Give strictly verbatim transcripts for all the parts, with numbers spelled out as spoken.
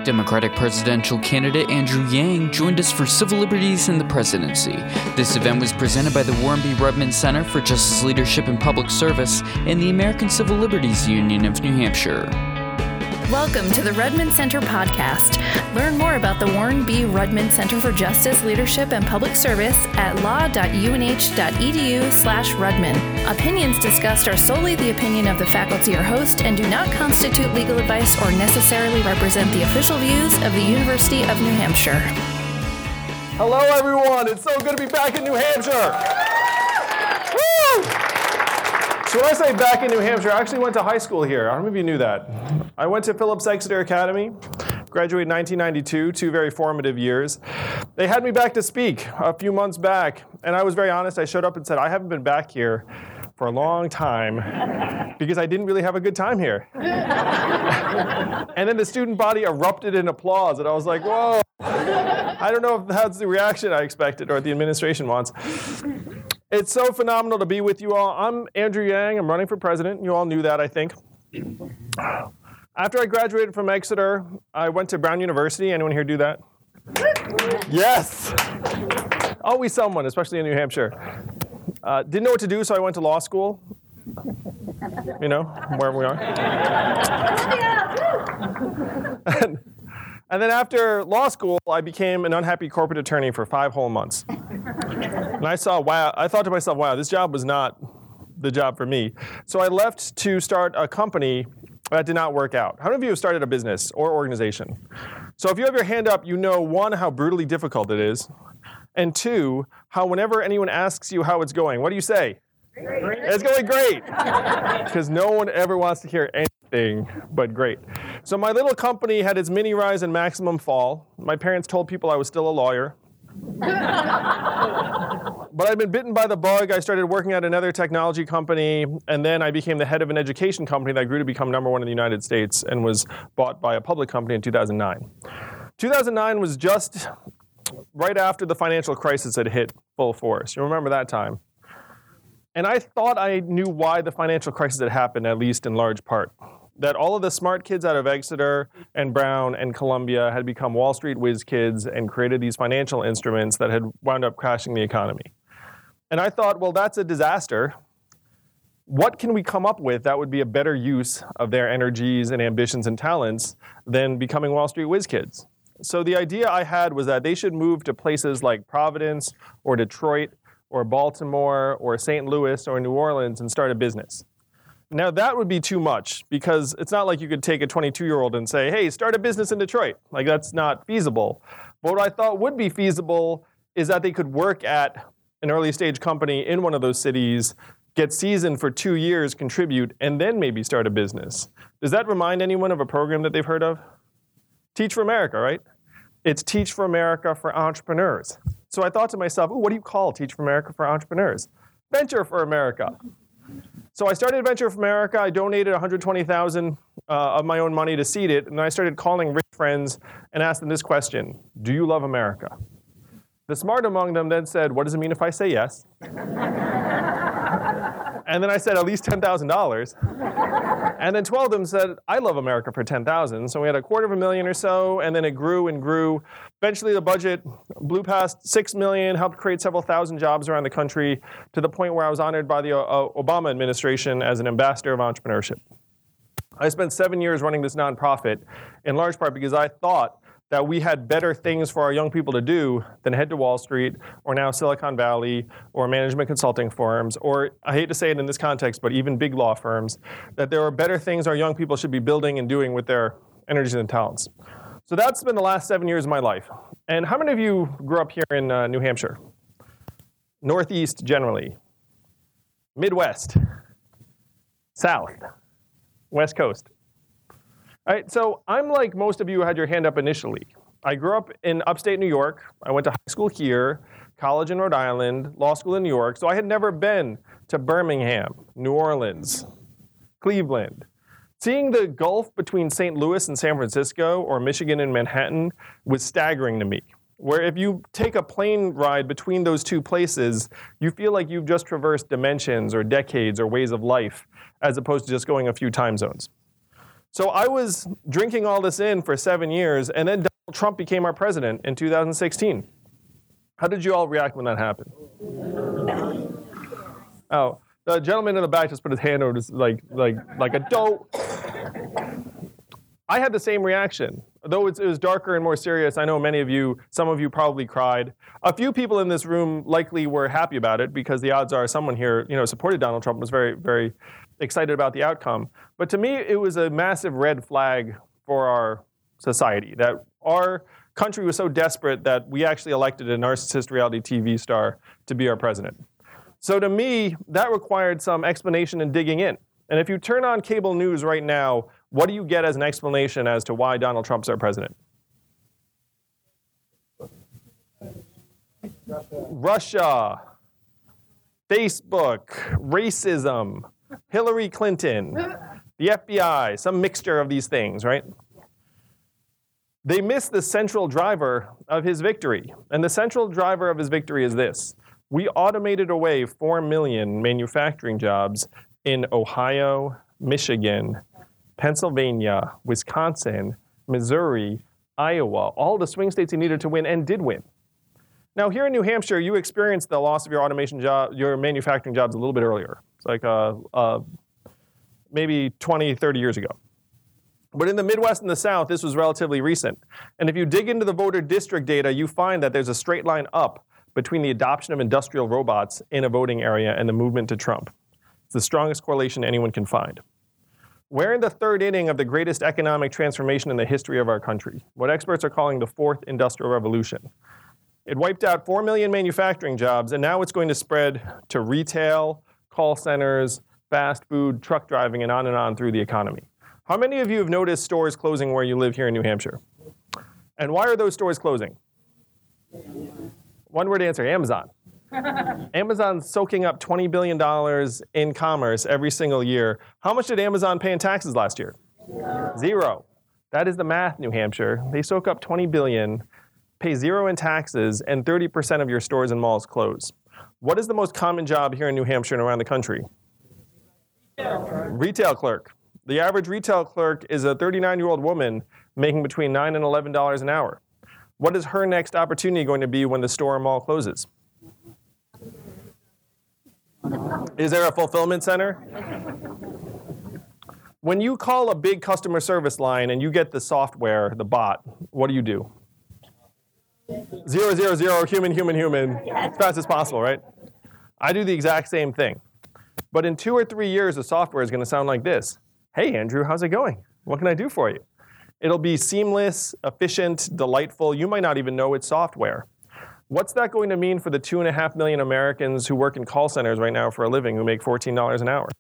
Democratic presidential candidate Andrew Yang joined us for Civil Liberties and the Presidency. This event was presented by the Warren B. Rudman Center for Justice Leadership and Public Service and the American Civil Liberties Union of New Hampshire. Welcome to the Rudman Center podcast. Learn more about the Warren B. Rudman Center for Justice, Leadership, and Public Service at law.unh.edu slash Rudman. Opinions discussed are solely the opinion of the faculty or host and do not constitute legal advice or necessarily represent the official views of the University of New Hampshire. Hello, everyone. It's so good to be back in New Hampshire. Woo! So when I say back in New Hampshire, I actually went to high school here. I don't know if you knew that. I went to Phillips Exeter Academy, graduated in nineteen ninety-two, two very formative years. They had me back to speak a few months back, and I was very honest. I showed up and said, I haven't been back here for a long time because I didn't really have a good time here. And then the student body erupted in applause, and I was like, whoa. I don't know if that's the reaction I expected or what the administration wants. It's so phenomenal to be with you all. I'm Andrew Yang. I'm running for president. You all knew that, I think. After I graduated from Exeter, I went to Brown University. Anyone here do that? Yes! Always someone, especially in New Hampshire. Uh, didn't know what to do, so I went to law school. You know, wherever we are. and, and then after law school, I became an unhappy corporate attorney for five whole months. And I saw, wow, I thought to myself, wow, this job was not the job for me. So I left to start a company that did not work out. How many of you have started a business or organization? So if you have your hand up, you know, one, how brutally difficult it is, and two, how whenever anyone asks you how it's going, what do you say? Great. It's going great. Because no one ever wants to hear anything but great. So my little company had its mini rise and maximum fall. My parents told people I was still a lawyer. But I'd been bitten by the bug. I started working at another technology company, and then I became the head of an education company that grew to become number one in the United States and was bought by a public company in two thousand nine. two thousand nine was just right after the financial crisis had hit full force. You remember that time. And I thought I knew why the financial crisis had happened, at least in large part. That all of the smart kids out of Exeter and Brown and Columbia had become Wall Street whiz kids and created these financial instruments that had wound up crashing the economy. And I thought, well, that's a disaster. What can we come up with that would be a better use of their energies and ambitions and talents than becoming Wall Street whiz kids? So the idea I had was that they should move to places like Providence or Detroit or Baltimore or Saint Louis or New Orleans and start a business. Now that would be too much because it's not like you could take a twenty-two-year-old and say, hey, start a business in Detroit. Like that's not feasible. But what I thought would be feasible is that they could work at an early stage company in one of those cities, get seasoned for two years, contribute, and then maybe start a business. Does that remind anyone of a program that they've heard of? Teach for America, right? It's Teach for America for Entrepreneurs. So I thought to myself, oh, what do you call Teach for America for Entrepreneurs? Venture for America. So I started Venture for America. I donated one hundred twenty thousand dollars uh, of my own money to seed it, and I started calling rich friends and asked them this question: do you love America? The smart among them then said, what does it mean if I say yes? And then I said, at least ten thousand dollars. And then twelve of them said, I love America for ten thousand dollars. So we had a quarter of a million or so, and then it grew and grew. Eventually the budget blew past six million dollars, helped create several thousand jobs around the country, to the point where I was honored by the uh, Obama administration as an ambassador of entrepreneurship. I spent seven years running this nonprofit, in large part because I thought that we had better things for our young people to do than head to Wall Street, or now Silicon Valley, or management consulting firms, or I hate to say it in this context, but even big law firms, that there are better things our young people should be building and doing with their energies and talents. So that's been the last seven years of my life. And how many of you grew up here in uh, New Hampshire? Northeast generally. Midwest. South. West Coast. All right, so I'm like most of you who had your hand up initially. I grew up in upstate New York. I went to high school here, college in Rhode Island, law school in New York. So I had never been to Birmingham, New Orleans, Cleveland. Seeing the gulf between Saint Louis and San Francisco, or Michigan and Manhattan, was staggering to me. Where if you take a plane ride between those two places, you feel like you've just traversed dimensions or decades or ways of life, as opposed to just going a few time zones. So I was drinking all this in for seven years, and then Donald Trump became our president in two thousand sixteen. How did you all react when that happened? Oh, the gentleman in the back just put his hand over his, like, like, like a dope. I had the same reaction. Though it was darker and more serious, I know many of you, some of you probably cried. A few people in this room likely were happy about it because the odds are someone here, you know, supported Donald Trump, was very, very excited about the outcome. But to me, it was a massive red flag for our society, that our country was so desperate that we actually elected a narcissist reality T V star to be our president. So to me, that required some explanation and digging in. And if you turn on cable news right now, what do you get as an explanation as to why Donald Trump's our president? Russia, Facebook, racism, Hillary Clinton, the F B I, some mixture of these things, right? They miss the central driver of his victory. And the central driver of his victory is this. We automated away four million manufacturing jobs in Ohio, Michigan, Pennsylvania, Wisconsin, Missouri, Iowa, all the swing states he needed to win and did win. Now here in New Hampshire, you experienced the loss of your automation job, your manufacturing jobs a little bit earlier. It's like uh, uh, maybe twenty, thirty years ago. But in the Midwest and the South, this was relatively recent. And if you dig into the voter district data, you find that there's a straight line up between the adoption of industrial robots in a voting area and the movement to Trump. It's the strongest correlation anyone can find. We're in the third inning of the greatest economic transformation in the history of our country, what experts are calling the fourth industrial revolution. It wiped out four million manufacturing jobs, and now it's going to spread to retail, call centers, fast food, truck driving, and on and on through the economy. How many of you have noticed stores closing where you live here in New Hampshire? And why are those stores closing? One word answer, Amazon. Amazon's soaking up twenty billion dollars in commerce every single year. How much did Amazon pay in taxes last year? Zero. Zero. That is the math, New Hampshire. They soak up twenty billion dollars, pay zero in taxes, and thirty percent of your stores and malls close. What is the most common job here in New Hampshire and around the country? Retail clerk. The average retail clerk is a thirty-nine-year-old woman making between nine and eleven dollars an hour. What is her next opportunity going to be when the store or mall closes? Is there a fulfillment center? When you call a big customer service line and you get the software, the bot, what do you do? Zero, zero, zero, human, human, human, as fast as possible, right? I do the exact same thing. But in two or three years, the software is going to sound like this. Hey, Andrew, how's it going? What can I do for you? It'll be seamless, efficient, delightful. You might not even know it's software. What's that going to mean for the two and a half million Americans who work in call centers right now for a living who make fourteen dollars an hour?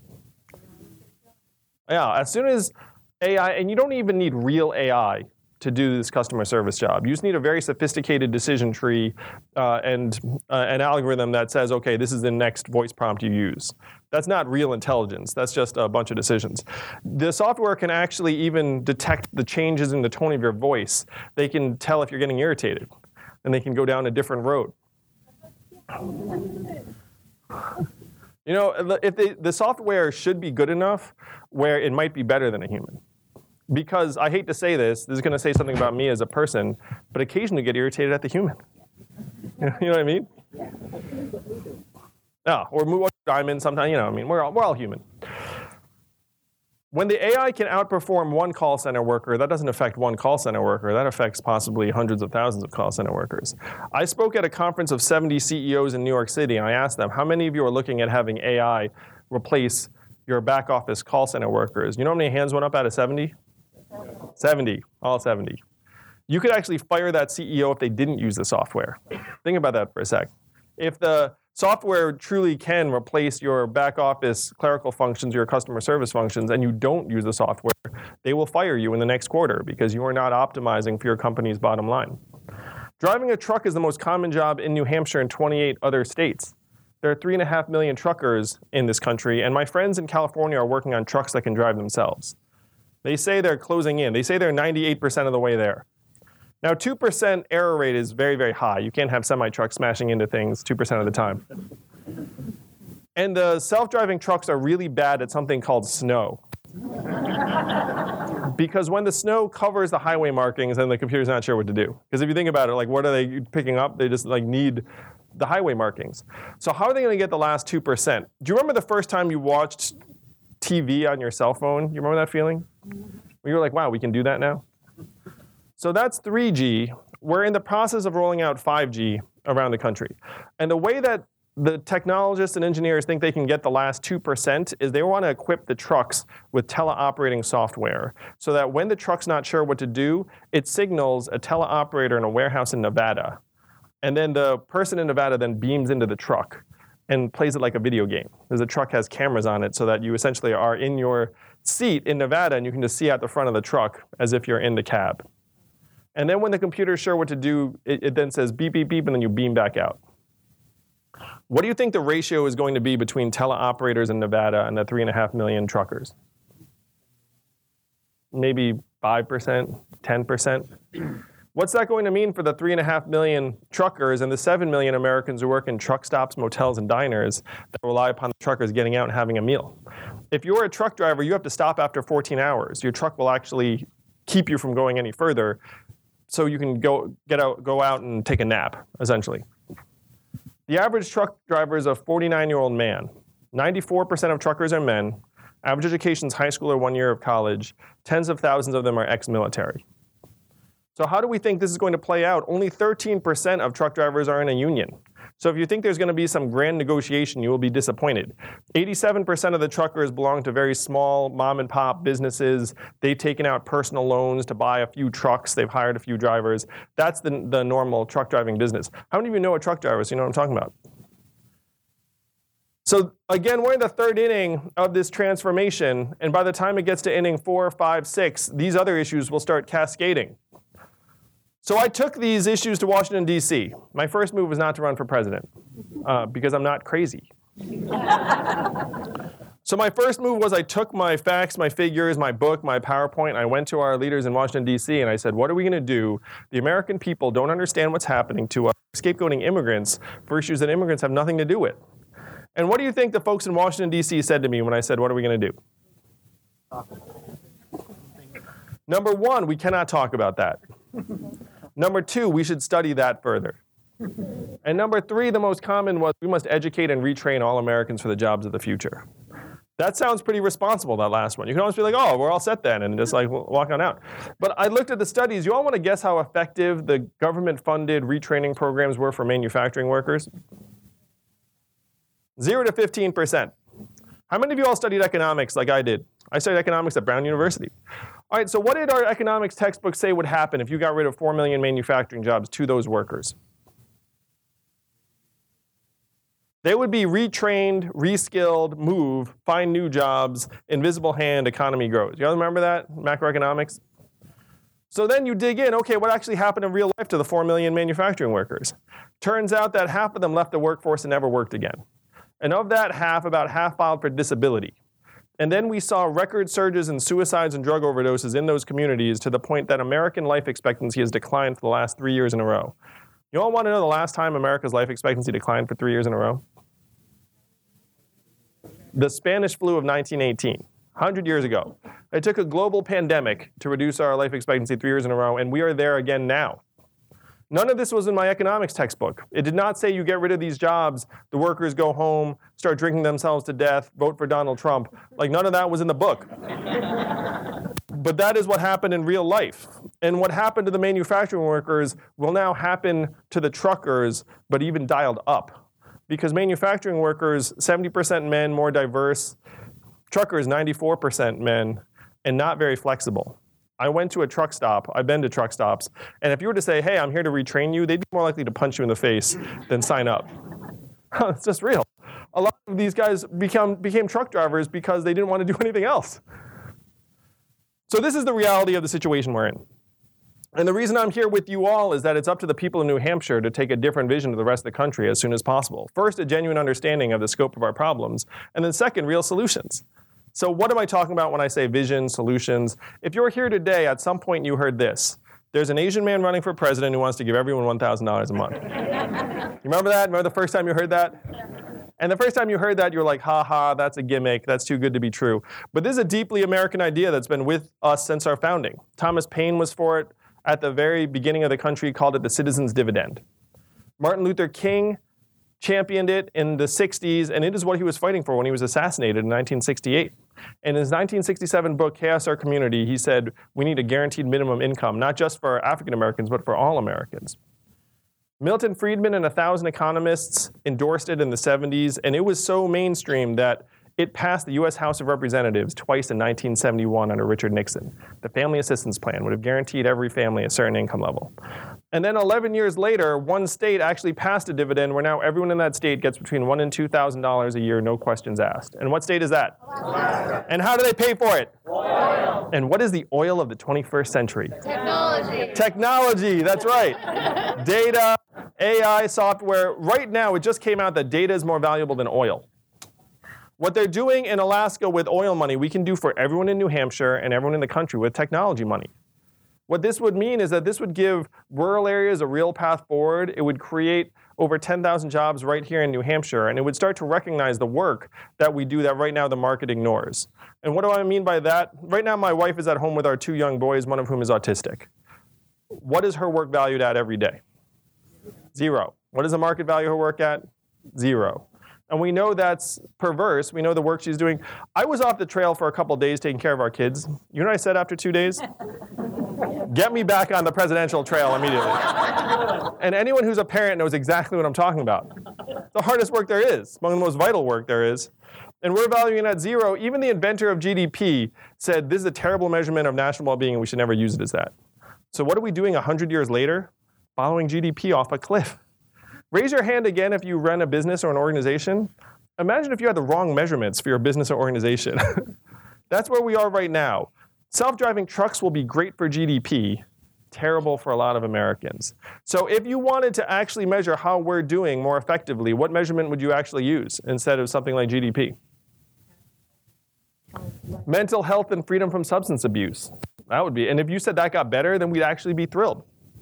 Yeah, as soon as A I, and you don't even need real A I to do this customer service job. You just need a very sophisticated decision tree uh, and uh, an algorithm that says, okay, this is the next voice prompt you use. That's not real intelligence. That's just a bunch of decisions. The software can actually even detect the changes in the tone of your voice. They can tell if you're getting irritated, and they can go down a different road. You know, if they, the software should be good enough where it might be better than a human. Because I hate to say this, this is going to say something about me as a person, but occasionally get irritated at the human. You know what I mean? Yeah, or move on to diamond sometimes, you know, I mean, we're all, we're all human. When the A I can outperform one call center worker, that doesn't affect one call center worker. That affects possibly hundreds of thousands of call center workers. I spoke at a conference of seventy C E Os in New York City, and I asked them, how many of you are looking at having A I replace your back office call center workers? You know how many hands went up out of seventy? seventy, all seventy. You could actually fire that C E O if they didn't use the software. Think about that for a sec. If the software truly can replace your back office clerical functions, your customer service functions, and you don't use the software, they will fire you in the next quarter because you are not optimizing for your company's bottom line. Driving a truck is the most common job in New Hampshire and twenty-eight other states. There are three and a half million truckers in this country, and my friends in California are working on trucks that can drive themselves. They say they're closing in. They say they're ninety-eight percent of the way there. Now, two percent error rate is very, very high. You can't have semi-trucks smashing into things two percent of the time. And the self-driving trucks are really bad at something called snow. Because when the snow covers the highway markings, then the computer's not sure what to do. Because if you think about it, like what are they picking up? They just like need the highway markings. So how are they going to get the last two percent? Do you remember the first time you watched T V on your cell phone? You remember that feeling? Where you were like, wow, we can do that now? So that's three G. We're in the process of rolling out five G around the country. And the way that the technologists and engineers think they can get the last two percent is they want to equip the trucks with teleoperating software so that when the truck's not sure what to do, it signals a teleoperator in a warehouse in Nevada. And then the person in Nevada then beams into the truck and plays it like a video game. Because the truck has cameras on it so that you essentially are in your seat in Nevada and you can just see out the front of the truck as if you're in the cab. And then when the computer's sure what to do, it, it then says beep, beep, beep, and then you beam back out. What do you think the ratio is going to be between teleoperators in Nevada and the three and a half million truckers? Maybe five percent, ten percent? What's that going to mean for the three and a half million truckers and the seven million Americans who work in truck stops, motels, and diners that rely upon the truckers getting out and having a meal? If you're a truck driver, you have to stop after fourteen hours. Your truck will actually keep you from going any further so you can go, get out, go out and take a nap, essentially. The average truck driver is a forty-nine-year-old man. ninety-four percent of truckers are men. Average education is high school or one year of college. Tens of thousands of them are ex-military. So how do we think this is going to play out? Only thirteen percent of truck drivers are in a union. So if you think there's going to be some grand negotiation, you will be disappointed. eighty-seven percent of the truckers belong to very small mom and pop businesses. They've taken out personal loans to buy a few trucks. They've hired a few drivers. That's the, the normal truck driving business. How many of you know a truck driver? So you know what I'm talking about? So again, we're in the third inning of this transformation. And by the time it gets to inning four, five, six, these other issues will start cascading. So I took these issues to Washington, D C. My first move was not to run for president, uh, because I'm not crazy. So my first move was I took my facts, my figures, my book, my PowerPoint, and I went to our leaders in Washington, D C, and I said, what are we going to do? The American people don't understand what's happening to us, scapegoating immigrants for issues that immigrants have nothing to do with. And what do you think the folks in Washington, D C said to me when I said, what are we going to do? Number one, we cannot talk about that. Number two, we should study that further. And number three, the most common was we must educate and retrain all Americans for the jobs of the future. That sounds pretty responsible, that last one. You can almost be like, oh, we're all set then, and just like walk on out. But I looked at the studies. You all want to guess how effective the government-funded retraining programs were for manufacturing workers? Zero to fifteen percent. How many of you all studied economics like I did? I studied economics at Brown University. All right, so what did our economics textbook say would happen if you got rid of four million manufacturing jobs to those workers? They would be retrained, reskilled, move, find new jobs, invisible hand, economy grows. You all remember that, macroeconomics? So then you dig in, okay, what actually happened in real life to the four million manufacturing workers? Turns out that half of them left the workforce and never worked again. And of that half, about half filed for disability. And then we saw record surges in suicides and drug overdoses in those communities to the point that American life expectancy has declined for the last three years in a row. You all want to know the last time America's life expectancy declined for three years in a row? The Spanish flu of nineteen eighteen, one hundred years ago. It took a global pandemic to reduce our life expectancy three years in a row, and we are there again now. None of this was in my economics textbook. It did not say you get rid of these jobs, the workers go home, start drinking themselves to death, vote for Donald Trump. Like, none of that was in the book. But that is what happened in real life. And what happened to the manufacturing workers will now happen to the truckers, but even dialed up. Because manufacturing workers, seventy percent men, more diverse. Truckers, ninety-four percent men, and not very flexible. I went to a truck stop, I've been to truck stops, and if you were to say, hey, I'm here to retrain you, they'd be more likely to punch you in the face than sign up. It's just real. A lot of these guys become, became truck drivers because they didn't want to do anything else. So this is the reality of the situation we're in. And the reason I'm here with you all is that it's up to the people in New Hampshire to take a different vision to the rest of the country as soon as possible. First, a genuine understanding of the scope of our problems, and then second, real solutions. So what am I talking about when I say vision, solutions? If you're here today, at some point you heard this. There's an Asian man running for president who wants to give everyone one thousand dollars a month. You remember that? Remember the first time you heard that? And the first time you heard that, you were like, ha ha, that's a gimmick, that's too good to be true. But this is a deeply American idea that's been with us since our founding. Thomas Paine was for it at the very beginning of the country, called it the citizen's dividend. Martin Luther King championed it in the sixties, and it is what he was fighting for when he was assassinated in nineteen sixty-eight. In his nineteen sixty-seven book, Chaos Our Community, he said, we need a guaranteed minimum income, not just for African Americans, but for all Americans. Milton Friedman and a thousand economists endorsed it in the seventies, and it was so mainstream that it passed the U S House of Representatives twice in nineteen seventy-one under Richard Nixon. The Family Assistance Plan would have guaranteed every family a certain income level. And then eleven years later, one state actually passed a dividend where now everyone in that state gets between one thousand dollars and two thousand dollars a year, no questions asked. And what state is that? Alaska. And how do they pay for it? Oil. And what is the oil of the twenty-first century? Technology. Technology, that's right. Data, A I, software. Right now, it just came out that data is more valuable than oil. What they're doing in Alaska with oil money, we can do for everyone in New Hampshire and everyone in the country with technology money. What this would mean is that this would give rural areas a real path forward. It would create over ten thousand jobs right here in New Hampshire, and it would start to recognize the work that we do that right now the market ignores. And what do I mean by that? Right now, my wife is at home with our two young boys, one of whom is autistic. What is her work valued at every day? Zero. What is the market value her work at? Zero. And we know that's perverse. We know the work she's doing. I was off the trail for a couple days taking care of our kids. You know what I said after two days? Get me back on the presidential trail immediately. And anyone who's a parent knows exactly what I'm talking about. It's the hardest work there is, among the most vital work there is. And we're valuing it at zero. Even the inventor of G D P said this is a terrible measurement of national well-being and we should never use it as that. So what are we doing one hundred years later? Following G D P off a cliff. Raise your hand again if you run a business or an organization. Imagine if you had the wrong measurements for your business or organization. That's where we are right now. Self-driving trucks will be great for G D P, terrible for a lot of Americans. So if you wanted to actually measure how we're doing more effectively, what measurement would you actually use instead of something like G D P? Mental health and freedom from substance abuse. That would be, and if you said that got better, then we'd actually be thrilled.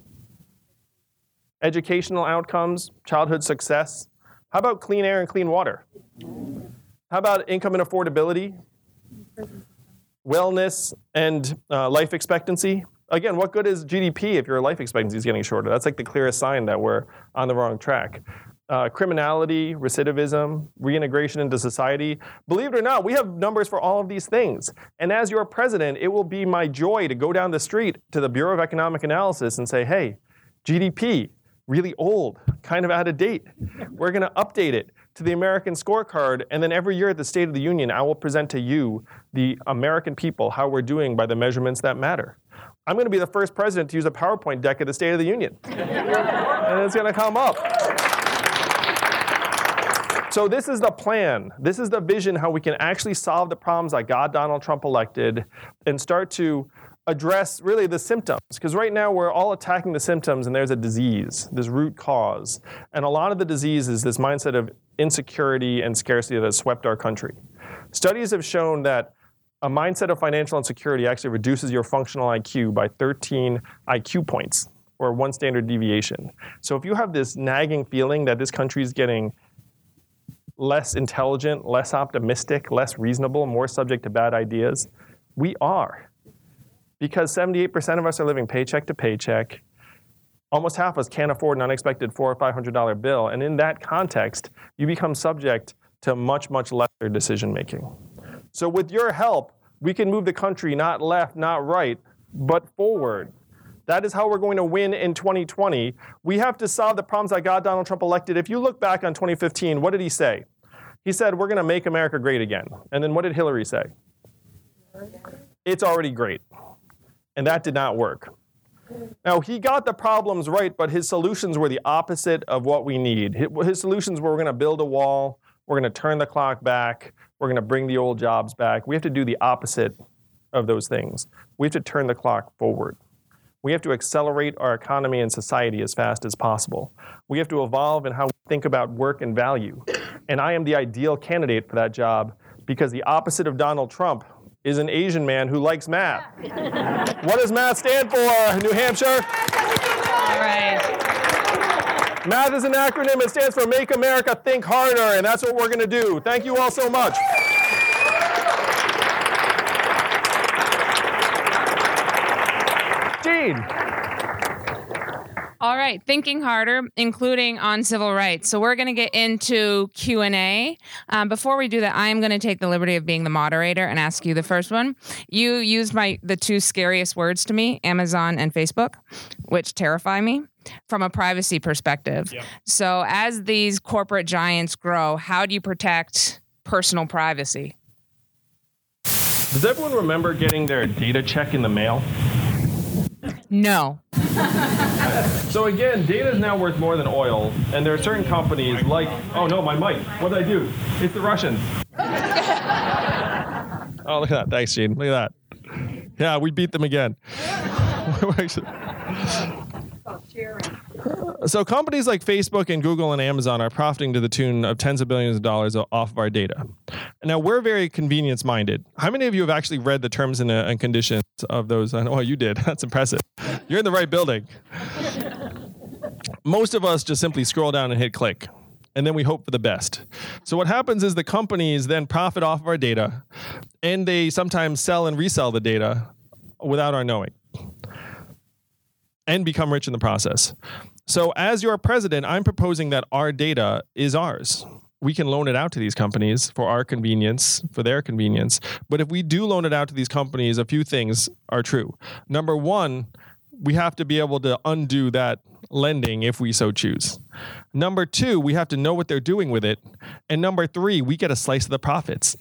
Educational outcomes, childhood success. How about clean air and clean water? How about income and affordability? Wellness and uh, life expectancy. Again, what good is G D P if your life expectancy is getting shorter? That's like the clearest sign that we're on the wrong track. Uh, criminality, recidivism, reintegration into society. Believe it or not, we have numbers for all of these things. And as your president, it will be my joy to go down the street to the Bureau of Economic Analysis and say, hey, G D P, really old, kind of out of date. We're going to update it to the American scorecard, and then every year at the State of the Union, I will present to you, the American people, how we're doing by the measurements that matter. I'm going to be the first president to use a PowerPoint deck at the State of the Union. And it's going to come up. So this is the plan. This is the vision how we can actually solve the problems that got Donald Trump elected and start to address really the symptoms. Because right now we're all attacking the symptoms and there's a disease, this root cause. And a lot of the disease is this mindset of insecurity and scarcity that has swept our country. Studies have shown that a mindset of financial insecurity actually reduces your functional I Q by thirteen I Q points, or one standard deviation. So if you have this nagging feeling that this country is getting less intelligent, less optimistic, less reasonable, more subject to bad ideas, we are. Because seventy-eight percent of us are living paycheck to paycheck. Almost half of us can't afford an unexpected four hundred or five hundred dollar bill. And in that context, you become subject to much, much lesser decision making. So with your help, we can move the country not left, not right, but forward. That is how we're going to win in twenty twenty. We have to solve the problems that got Donald Trump elected. If you look back on twenty fifteen, what did he say? He said, we're going to make America great again. And then what did Hillary say? It's already great. And that did not work. Now, he got the problems right, but his solutions were the opposite of what we need. His solutions were, we're going to build a wall, we're going to turn the clock back, we're going to bring the old jobs back. We have to do the opposite of those things. We have to turn the clock forward. We have to accelerate our economy and society as fast as possible. We have to evolve in how we think about work and value. And I am the ideal candidate for that job because the opposite of Donald Trump is an Asian man who likes math. What does math stand for, New Hampshire? All right. MATH is an acronym. It stands for Make America Think Harder, and that's what we're going to do. Thank you all so much. Dean. All right, thinking harder, including on civil rights. So we're going to get into Q and A. Um, before we do that, I am going to take the liberty of being the moderator and ask you the first one. You used my the two scariest words to me, Amazon and Facebook, which terrify me from a privacy perspective. Yep. So as these corporate giants grow, how do you protect personal privacy? Does everyone remember getting their data check in the mail? No. So again, data is now worth more than oil, and there are certain companies like, oh no, my mic, what did I do? It's the Russians. Oh, look at that. Thanks, Gene. Look at that. Yeah, we beat them again. So companies like Facebook and Google and Amazon are profiting to the tune of tens of billions of dollars off of our data. Now, we're very convenience-minded. How many of you have actually read the terms and, uh, and conditions of those? I know you did. That's impressive. You're in the right building. Most of us just simply scroll down and hit click, and then we hope for the best. So what happens is the companies then profit off of our data, and they sometimes sell and resell the data without our knowing, and become rich in the process. So as your president, I'm proposing that our data is ours. We can loan it out to these companies for our convenience, for their convenience. But if we do loan it out to these companies, a few things are true. Number one, we have to be able to undo that lending if we so choose. Number two, we have to know what they're doing with it. And number three, we get a slice of the profits.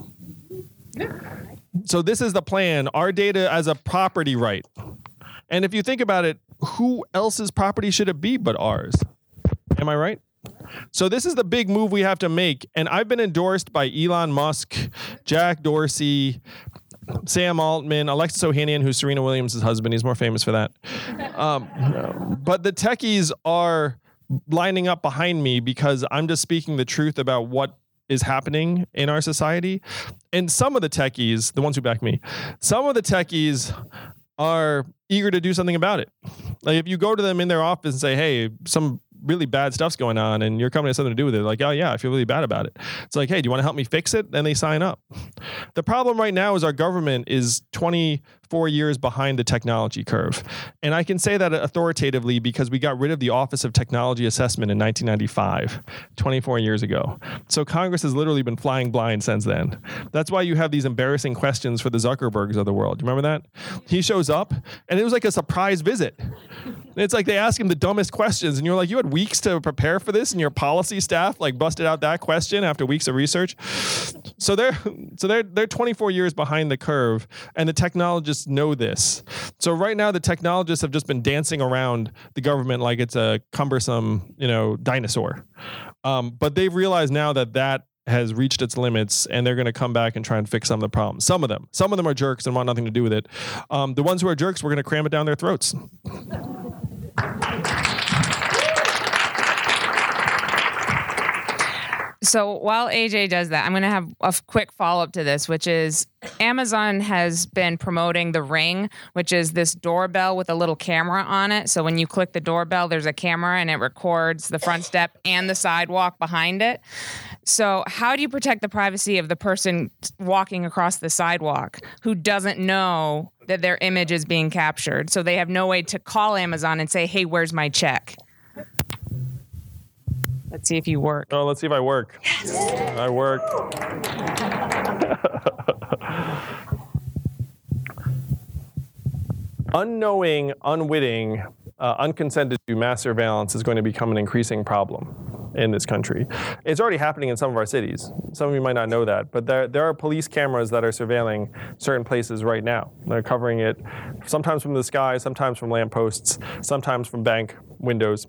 So this is the plan, our data as a property right. And if you think about it, who else's property should it be but ours? Am I right? So this is the big move we have to make. And I've been endorsed by Elon Musk, Jack Dorsey, Sam Altman, Alexis Ohanian, who's Serena Williams' husband. He's more famous for that. Um, but the techies are lining up behind me because I'm just speaking the truth about what is happening in our society. And some of the techies, the ones who back me, some of the techies are eager to do something about it. Like if you go to them in their office and say, hey, some really bad stuff's going on and your company has something to do with it, like, oh yeah, I feel really bad about it. It's like, hey, do you want to help me fix it? Then they sign up. The problem right now is our government is twenty-four years behind the technology curve. And I can say that authoritatively because we got rid of the Office of Technology Assessment in nineteen ninety-five, twenty-four years ago. So Congress has literally been flying blind since then. That's why you have these embarrassing questions for the Zuckerbergs of the world. Do you remember that? He shows up and it was like a surprise visit. It's like they ask him the dumbest questions and you're like, you had weeks to prepare for this and your policy staff like busted out that question after weeks of research. So they're so they're they're twenty-four years behind the curve and the technologists know this. So right now the technologists have just been dancing around the government like it's a cumbersome, you know, dinosaur. Um, but they've realized now that that has reached its limits and they're going to come back and try and fix some of the problems. Some of them. Some of them are jerks and want nothing to do with it. Um, the ones who are jerks, we're going to cram it down their throats. So while A J does that, I'm going to have a quick follow-up to this, which is Amazon has been promoting the Ring, which is this doorbell with a little camera on it. So when you click the doorbell, there's a camera and it records the front step and the sidewalk behind it. So how do you protect the privacy of the person walking across the sidewalk who doesn't know that their image is being captured? So they have no way to call Amazon and say, hey, where's my check? Let's see if you work. Oh, let's see if I work. Yes. I work. Unknowing, unwitting, uh, unconsented to mass surveillance is going to become an increasing problem in this country. It's already happening in some of our cities. Some of you might not know that, but there, there are police cameras that are surveilling certain places right now. They're covering it sometimes from the sky, sometimes from lampposts, sometimes from bank windows.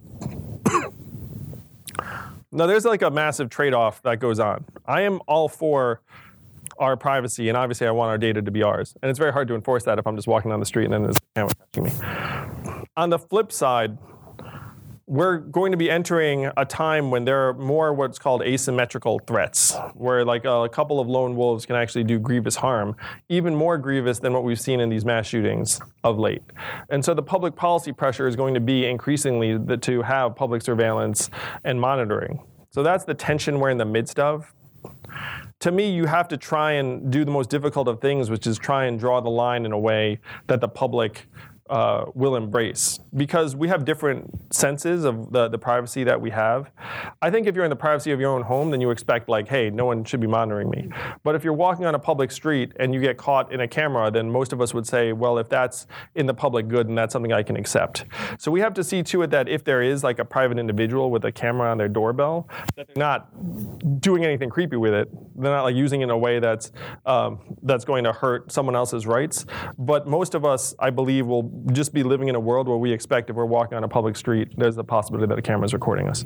Now, there's like a massive trade-off that goes on. I am all for our privacy, and obviously I want our data to be ours. And it's very hard to enforce that if I'm just walking down the street and then there's a camera catching me. On the flip side, we're going to be entering a time when there are more what's called asymmetrical threats, where like a couple of lone wolves can actually do grievous harm, even more grievous than what we've seen in these mass shootings of late. And so the public policy pressure is going to be increasingly the, to have public surveillance and monitoring. So that's the tension we're in the midst of. To me, you have to try and do the most difficult of things, which is try and draw the line in a way that the public Uh, will embrace, because we have different senses of the, the privacy that we have. I think if you're in the privacy of your own home, then you expect like, hey, no one should be monitoring me. But if you're walking on a public street and you get caught in a camera, then most of us would say, well, if that's in the public good, then that's something I can accept. So we have to see to it that if there is like a private individual with a camera on their doorbell, that they're not doing anything creepy with it. They're not like using it in a way that's um, that's going to hurt someone else's rights. But most of us, I believe, will just be living in a world where we expect if we're walking on a public street, there's the possibility that a camera is recording us.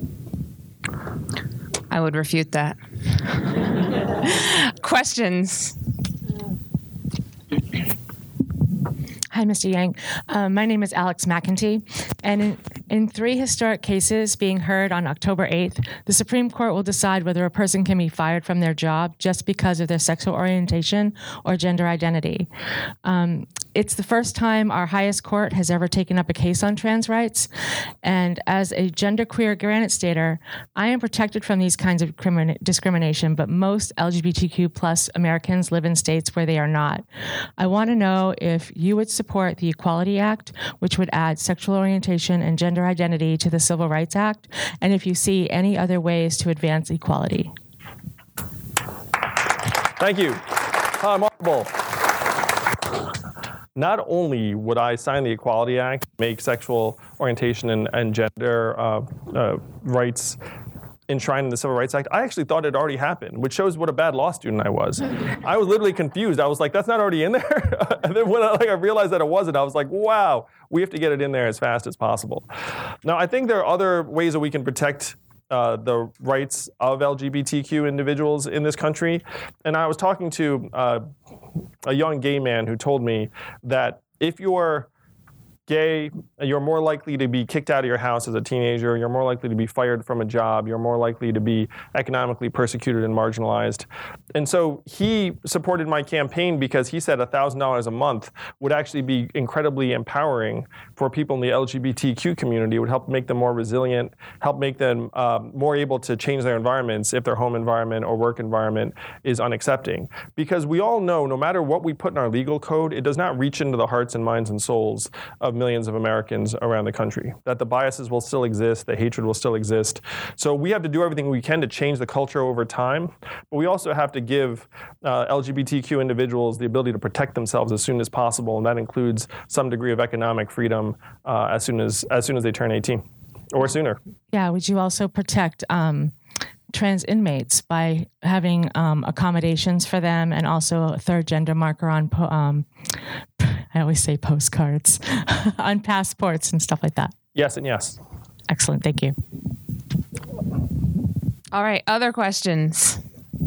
I would refute that. Questions? Hi, Mister Yang. Um, my name is Alex McEntee, and in, in three historic cases being heard on October eighth, the Supreme Court will decide whether a person can be fired from their job just because of their sexual orientation or gender identity. Um, it's the first time our highest court has ever taken up a case on trans rights, and as a genderqueer Granite Stater, I am protected from these kinds of crimin- discrimination, but most L G B T Q plus Americans live in states where they are not. I want to know if you would support the Equality Act, which would add sexual orientation and gender identity to the Civil Rights Act, and if you see any other ways to advance equality. Thank you. Honorable. Not only would I sign the Equality Act, make sexual orientation and, and gender uh, uh, rights enshrined in the Civil Rights Act, I actually thought it already happened, which shows what a bad law student I was. I was literally confused. I was like, that's not already in there? And then when I, like, I realized that it wasn't, I was like, wow, we have to get it in there as fast as possible. Now, I think there are other ways that we can protect uh, the rights of L G B T Q individuals in this country. And I was talking to uh, a young gay man who told me that if you're gay, you're more likely to be kicked out of your house as a teenager, you're more likely to be fired from a job, you're more likely to be economically persecuted and marginalized. And so he supported my campaign because he said one thousand dollars a month would actually be incredibly empowering for people in the L G B T Q community. It would help make them more resilient, help make them um, more able to change their environments if their home environment or work environment is unaccepting. Because we all know, no matter what we put in our legal code, it does not reach into the hearts and minds and souls of millions of Americans around the country, that the biases will still exist, the hatred will still exist. So we have to do everything we can to change the culture over time, but we also have to give uh, L G B T Q individuals the ability to protect themselves as soon as possible, and that includes some degree of economic freedom uh, as soon as as soon as they turn eighteen, or sooner. Yeah, would you also protect um, trans inmates by having um, accommodations for them, and also a third gender marker on po- um, I always say postcards, on passports and stuff like that? Yes and yes. Excellent, thank you. All right, other questions?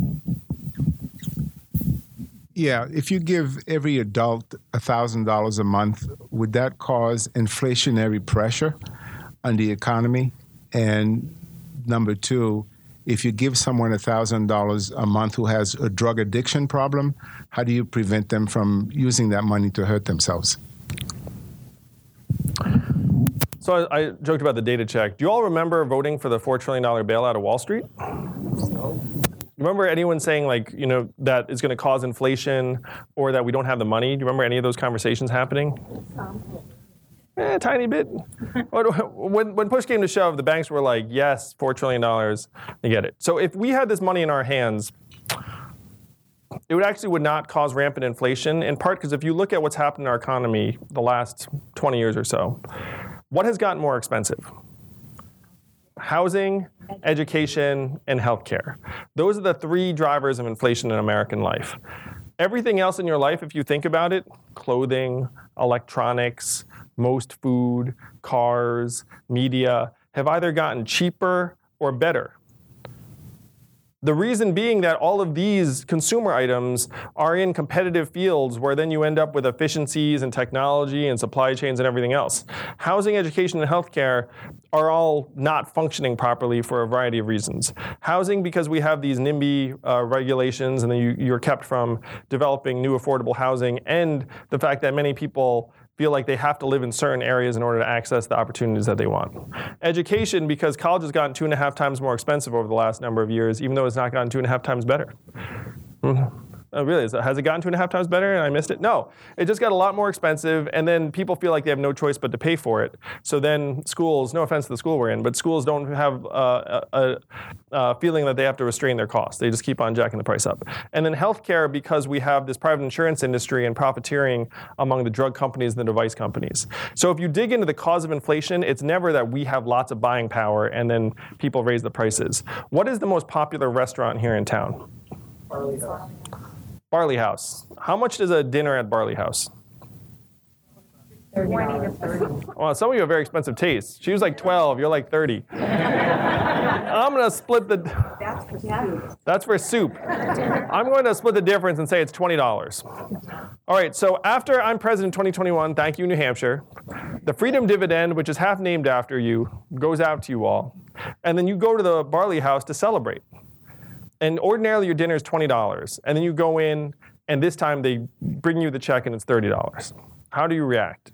Yeah, if you give every adult one thousand dollars a month, would that cause inflationary pressure on the economy? And number two, if you give someone one thousand dollars a month who has a drug addiction problem, how do you prevent them from using that money to hurt themselves? So I, I joked about the data check. Do you all remember voting for the four trillion dollars bailout of Wall Street? No. Remember anyone saying, like, you know, that it's going to cause inflation or that we don't have the money? Do you remember any of those conversations happening? Eh, a tiny bit. when, when push came to shove, the banks were like, yes, four trillion dollars, they get it. So if we had this money in our hands, it would actually would not cause rampant inflation, in part because if you look at what's happened in our economy the last twenty years or so, what has gotten more expensive? Housing, education, and healthcare. Those are the three drivers of inflation in American life. Everything else in your life, if you think about it, clothing, electronics, most food, cars, media, have either gotten cheaper or better. The reason being that all of these consumer items are in competitive fields where then you end up with efficiencies and technology and supply chains and everything else. Housing, education, and healthcare are all not functioning properly for a variety of reasons. Housing, because we have these NIMBY uh, regulations and then you, you're kept from developing new affordable housing, and the fact that many people feel like they have to live in certain areas in order to access the opportunities that they want. Education, because college has gotten two and a half times more expensive over the last number of years, even though it's not gotten two and a half times better. Mm-hmm. Oh, really? Is it, has it gotten two and a half times better and I missed it? No. It just got a lot more expensive, and then people feel like they have no choice but to pay for it. So then schools, no offense to the school we're in, but schools don't have uh, a, a, a feeling that they have to restrain their costs. They just keep on jacking the price up. And then healthcare, because we have this private insurance industry and profiteering among the drug companies and the device companies. So if you dig into the cause of inflation, it's never that we have lots of buying power and then people raise the prices. What is the most popular restaurant here in town? Barley House. Barley House. How much is a dinner at Barley House? twenty to thirty. Well, some of you have very expensive tastes. She was like twelve, you're like thirty. I'm gonna split the, That's for soup. that's for soup. I'm going to split the difference and say it's twenty dollars. All right, so after I'm president twenty twenty-one, thank you, New Hampshire, the Freedom Dividend, which is half named after you, goes out to you all. And then you go to the Barley House to celebrate. And ordinarily your dinner is twenty dollars. And then you go in, and this time they bring you the check and it's thirty dollars. How do you react?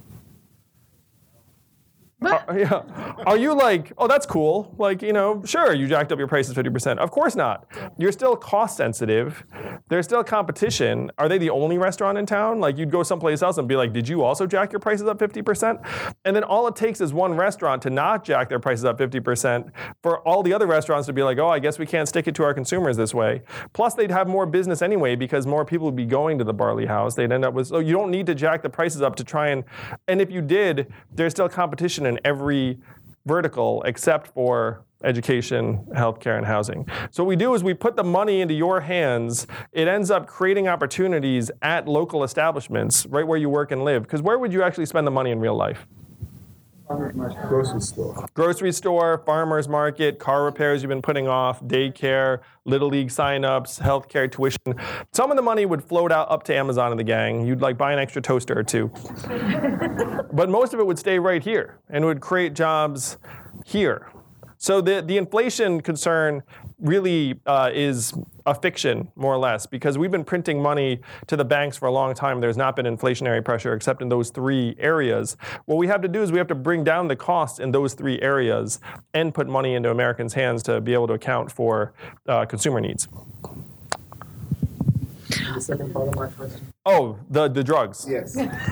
Are, yeah. Are you like, oh, that's cool. Like, you know, sure, you jacked up your prices fifty percent. Of course not. You're still cost sensitive. There's still competition. Are they the only restaurant in town? Like, you'd go someplace else and be like, did you also jack your prices up fifty percent? And then all it takes is one restaurant to not jack their prices up fifty percent for all the other restaurants to be like, oh, I guess we can't stick it to our consumers this way. Plus, they'd have more business anyway because more people would be going to the Barley House. They'd end up with, so you don't need to jack the prices up to try and, and if you did, there's still competition in every vertical except for education, healthcare, and housing. So what we do is we put the money into your hands. It ends up creating opportunities at local establishments, right where you work and live. Because where would you actually spend the money in real life? Grocery store. Grocery store, farmer's market, car repairs you've been putting off, daycare, Little League signups, healthcare, tuition. Some of the money would float out up to Amazon and the gang. You'd like buy an extra toaster or two. But most of it would stay right here and would create jobs here. So the, the inflation concern really uh, is a fiction, more or less, because we've been printing money to the banks for a long time. There's not been inflationary pressure except in those three areas. What we have to do is we have to bring down the costs in those three areas and put money into Americans' hands to be able to account for uh, consumer needs. The second part of my question. Oh, the, the drugs. Yes.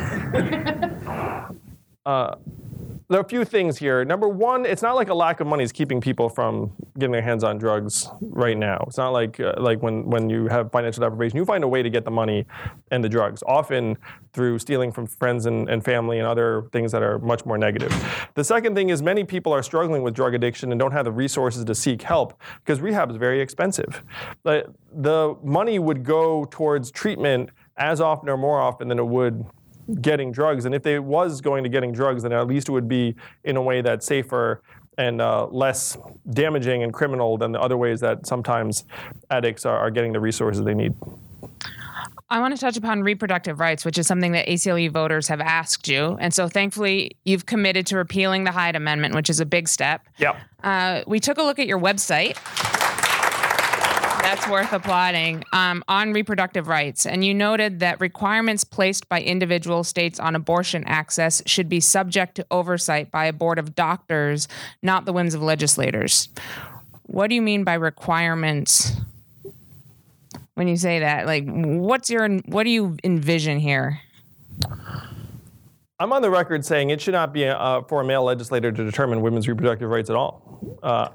Uh, There are a few things here. Number one, it's not like a lack of money is keeping people from getting their hands on drugs right now. It's not like uh, like when, when you have financial deprivation, you find a way to get the money and the drugs, often through stealing from friends and, and family and other things that are much more negative. The second thing is many people are struggling with drug addiction and don't have the resources to seek help because rehab is very expensive. The, the money would go towards treatment as often or more often than it would getting drugs. And if it was going to getting drugs, then at least it would be in a way that's safer and uh, less damaging and criminal than the other ways that sometimes addicts are, are getting the resources they need. I want to touch upon reproductive rights, which is something that A C L U voters have asked you. And so thankfully, you've committed to repealing the Hyde Amendment, which is a big step. Yep. Uh, we took a look at your website. That's worth applauding, um, on reproductive rights. And you noted that requirements placed by individual states on abortion access should be subject to oversight by a board of doctors, not the whims of legislators. What do you mean by requirements when you say that? Like, what's your, what do you envision here? I'm on the record saying it should not be uh, for a male legislator to determine women's reproductive rights at all. Uh,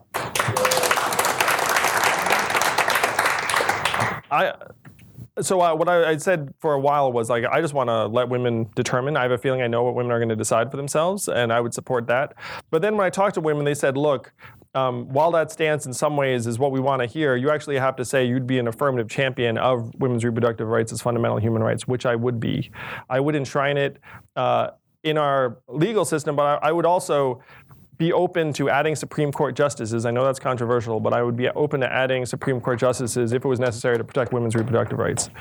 I, so uh, what I, I said for a while was like, I just want to let women determine. I have a feeling I know what women are going to decide for themselves, and I would support that. But then when I talked to women, they said, look, um, while that stance in some ways is what we want to hear, you actually have to say you'd be an affirmative champion of women's reproductive rights as fundamental human rights, which I would be. I would enshrine it uh, in our legal system, but I, I would also be open to adding Supreme Court justices. I know that's controversial, but I would be open to adding Supreme Court justices if it was necessary to protect women's reproductive rights.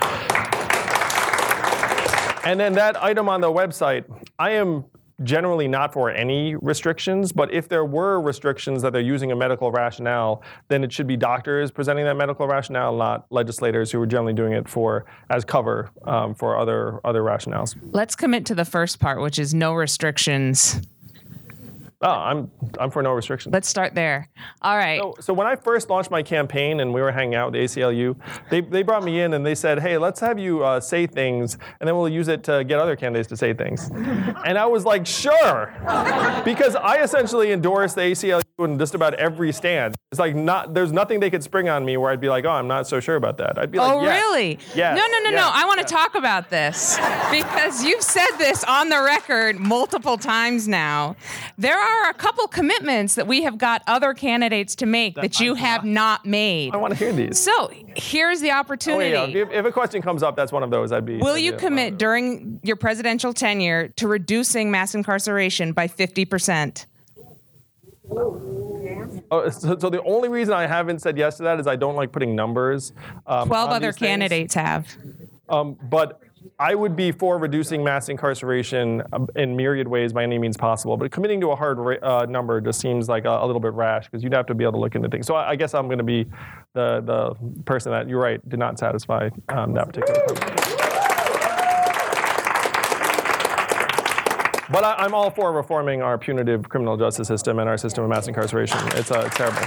And then that item on the website, I am generally not for any restrictions, but if there were restrictions that they're using a medical rationale, then it should be doctors presenting that medical rationale, not legislators who are generally doing it for as cover um, for other other rationales. Let's commit to the first part, which is no restrictions. Oh, I'm I'm for no restrictions. Let's start there. All right. So, so when I first launched my campaign and we were hanging out with the A C L U, they, they brought me in and they said, hey, let's have you uh, say things and then we'll use it to get other candidates to say things. And I was like, sure. Because I essentially endorse the A C L U in just about every stand. It's like not there's nothing they could spring on me where I'd be like, oh, I'm not so sure about that. I'd be like, oh, yes, really? Yes, no, no, no, yes, no. I want to yes. talk about this because you've said this on the record multiple times now. There are a couple commitments that we have got other candidates to make that, that you have not made. I want to hear these. So here's the opportunity. Oh, yeah. if, if a question comes up, that's one of those. I'd be. Will I'd you be, commit during your presidential tenure to reducing mass incarceration by fifty percent? Oh, so, so the only reason I haven't said yes to that is I don't like putting numbers. Um, Twelve on other these things. candidates have. Um, but I would be for reducing mass incarceration in myriad ways by any means possible. But committing to a hard ra- uh, number just seems like a, a little bit rash because you'd have to be able to look into things. So I, I guess I'm going to be the the person that, you're right, did not satisfy um, that particular purpose. But I, I'm all for reforming our punitive criminal justice system and our system of mass incarceration. It's, uh, it's terrible.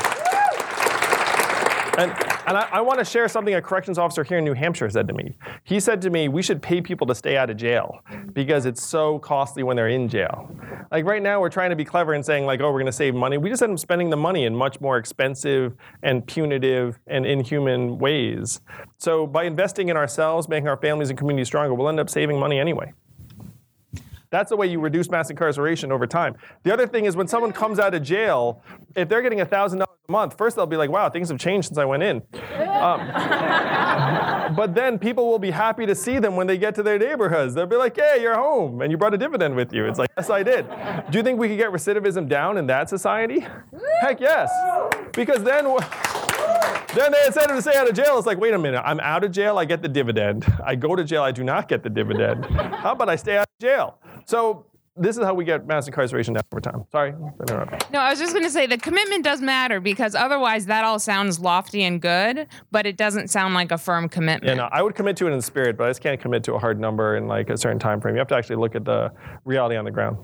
And, and I, I want to share something a corrections officer here in New Hampshire said to me. He said to me, we should pay people to stay out of jail because it's so costly when they're in jail. Like right now, we're trying to be clever and saying like, oh, we're going to save money. We just end up spending the money in much more expensive and punitive and inhuman ways. So by investing in ourselves, making our families and communities stronger, we'll end up saving money anyway. That's the way you reduce mass incarceration over time. The other thing is when someone comes out of jail, if they're getting one thousand dollars a month, first they'll be like, wow, things have changed since I went in. Um, but then people will be happy to see them when they get to their neighborhoods. They'll be like, hey, you're home, and you brought a dividend with you. It's like, yes, I did. Do you think we could get recidivism down in that society? Heck yes. Because then... Then they instead of to stay out of jail, it's like, wait a minute, I'm out of jail, I get the dividend. I go to jail, I do not get the dividend. How about I stay out of jail? So this is how we get mass incarceration down over time. Sorry. No, I was just going to say the commitment does matter because otherwise that all sounds lofty and good, but it doesn't sound like a firm commitment. Yeah, no, I would commit to it in spirit, but I just can't commit to a hard number in like a certain time frame. You have to actually look at the reality on the ground.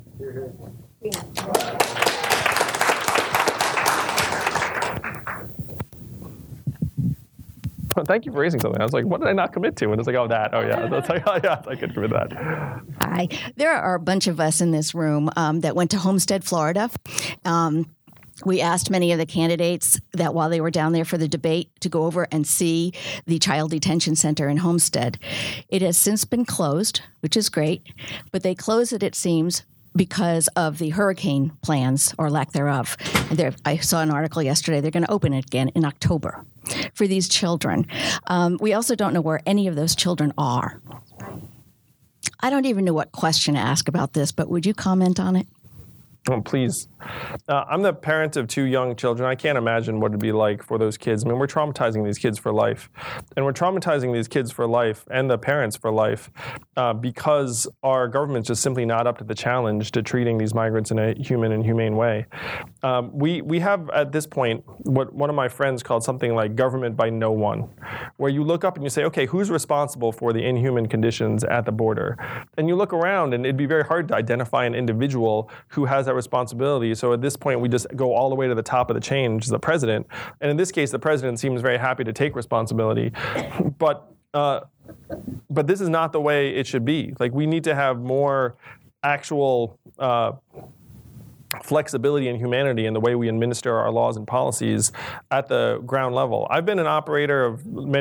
Thank you for raising something. I was like, what did I not commit to? And it's like, oh, that. Oh, yeah. That's like, oh, yeah, I could commit to that. Hi. There are a bunch of us in this room um, that went to Homestead, Florida. Um, we asked many of the candidates that while they were down there for the debate to go over and see the child detention center in Homestead. It has since been closed, which is great, but they closed it, it seems, because of the hurricane plans or lack thereof. There, I saw an article yesterday. They're going to open it again in October for these children. Um, we also don't know where any of those children are. I don't even know what question to ask about this, but would you comment on it? Oh, please. Uh, I'm the parent of two young children. I can't imagine what it'd be like for those kids. I mean, we're traumatizing these kids for life. And we're traumatizing these kids for life and the parents for life uh, because our government's just simply not up to the challenge to treating these migrants in a human and humane way. Um, we, we have, at this point, what one of my friends called something like government by no one, where you look up and you say, okay, who's responsible for the inhuman conditions at the border? And you look around and it'd be very hard to identify an individual who has that responsibility. So at this point, we just go all the way to the top of the chain, which is the president. And in this case, the president seems very happy to take responsibility. But uh, but this is not the way it should be. Like, we need to have more actual uh, flexibility and humanity in the way we administer our laws and policies at the ground level. I've been an operator of many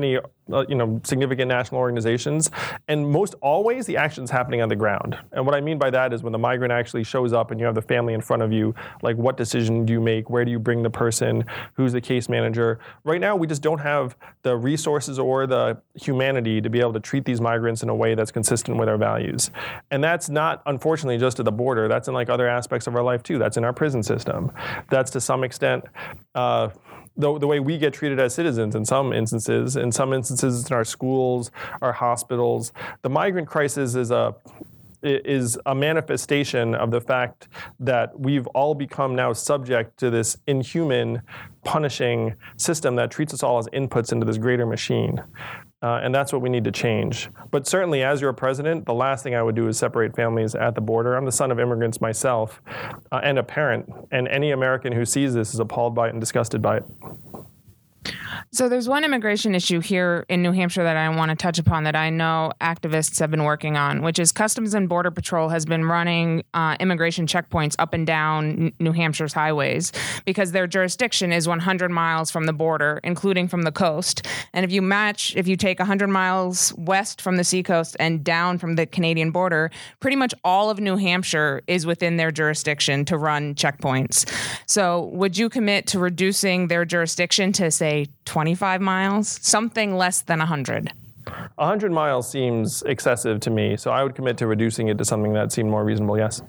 uh, you know, significant national organizations. And most always, the action's happening on the ground. And what I mean by that is when the migrant actually shows up and you have the family in front of you, like what decision do you make? Where do you bring the person? Who's the case manager? Right now, we just don't have the resources or the humanity to be able to treat these migrants in a way that's consistent with our values. And that's not, unfortunately, just at the border. That's in like other aspects of our life too. That's in our prison system. That's to some extent uh, the, the way we get treated as citizens in some instances. In some instances, it's in our schools, our hospitals. The migrant crisis is a is a manifestation of the fact that we've all become now subject to this inhuman, punishing system that treats us all as inputs into this greater machine. Uh, and that's what we need to change. But certainly, as your president, the last thing I would do is separate families at the border. I'm the son of immigrants myself uh, and a parent, and any American who sees this is appalled by it and disgusted by it. So there's one immigration issue here in New Hampshire that I want to touch upon that I know activists have been working on, which is Customs and Border Patrol has been running uh, immigration checkpoints up and down New Hampshire's highways because their jurisdiction is one hundred miles from the border, including from the coast. And if you match, if you take one hundred miles west from the seacoast and down from the Canadian border, pretty much all of New Hampshire is within their jurisdiction to run checkpoints. So would you commit to reducing their jurisdiction to, say, twenty-five miles, something less than one hundred? one hundred miles seems excessive to me, so I would commit to reducing it to something that seemed more reasonable, yes.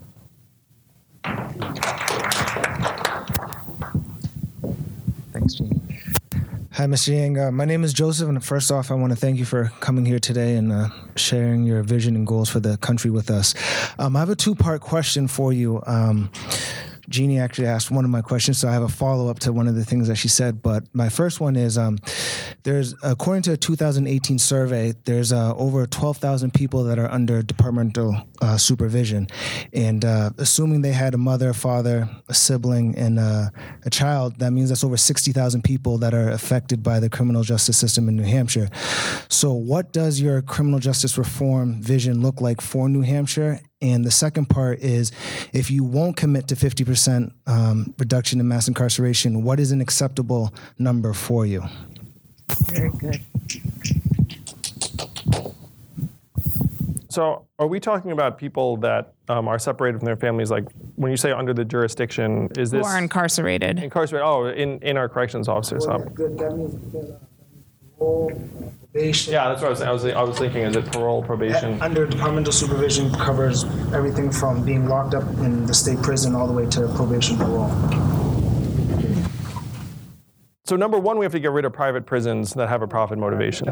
Thanks, Gene. Hi, Mister Yang. Uh, my name is Joseph, and first off, I want to thank you for coming here today and uh, sharing your vision and goals for the country with us. Um, I have a two-part question for you. Um, Jeannie actually asked one of my questions, so I have a follow-up to one of the things that she said. But my first one is, um, there's according to a two thousand eighteen survey, there's uh, over twelve thousand people that are under departmental uh, supervision. And uh, assuming they had a mother, father, a sibling, and uh, a child, that means that's over sixty thousand people that are affected by the criminal justice system in New Hampshire. So what does your criminal justice reform vision look like for New Hampshire? And the second part is, if you won't commit to fifty percent um, reduction in mass incarceration, what is an acceptable number for you? Very good. So are we talking about people that um, are separated from their families? Like when you say under the jurisdiction, is this... Who are incarcerated. Incarcerated, oh, in, in our corrections officers. Huh? Good. That means parole, probation. Yeah, that's what I was, I was I was thinking. Is it parole, probation? Under departmental supervision covers everything from being locked up in the state prison all the way to probation, parole. So number one, we have to get rid of private prisons that have a profit motivation.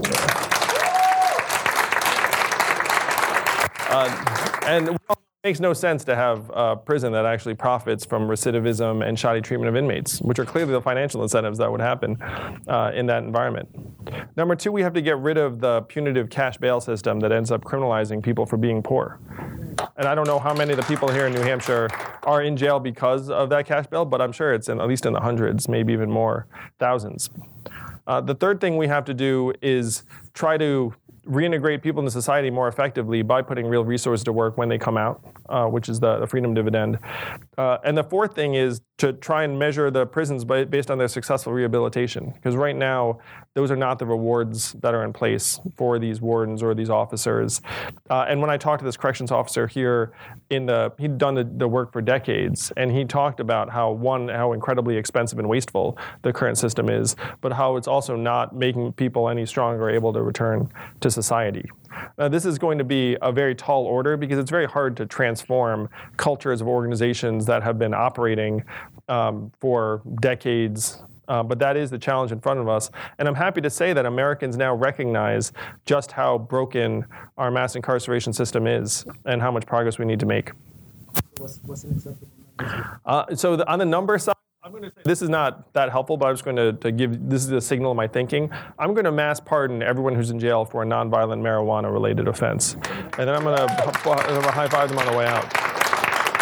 Uh, and it makes no sense to have a prison that actually profits from recidivism and shoddy treatment of inmates, which are clearly the financial incentives that would happen uh, in that environment. Number two, we have to get rid of the punitive cash bail system that ends up criminalizing people for being poor. And I don't know how many of the people here in New Hampshire are in jail because of that cash bail, but I'm sure it's in, at least in the hundreds, maybe even more, thousands. Uh, the third thing we have to do is try to reintegrate people into society more effectively by putting real resources to work when they come out, uh, which is the, the freedom dividend. Uh, and the fourth thing is to try and measure the prisons by, based on their successful rehabilitation. Because right now, those are not the rewards that are in place for these wardens or these officers. Uh, and when I talked to this corrections officer here, in the he'd done the, the work for decades, and he talked about how, one, how incredibly expensive and wasteful the current system is, but how it's also not making people any stronger or able to return to society. Now, this is going to be a very tall order because it's very hard to transform cultures of organizations that have been operating um, for decades. Uh, but that is the challenge in front of us. And I'm happy to say that Americans now recognize just how broken our mass incarceration system is and how much progress we need to make. What's, what's an acceptable number? Uh, so the, on the number side, I'm going to say this is not that helpful, but I'm just going to, to give, this is a signal of my thinking. I'm going to mass pardon everyone who's in jail for a nonviolent marijuana-related offense. And then I'm going to high five them on the way out.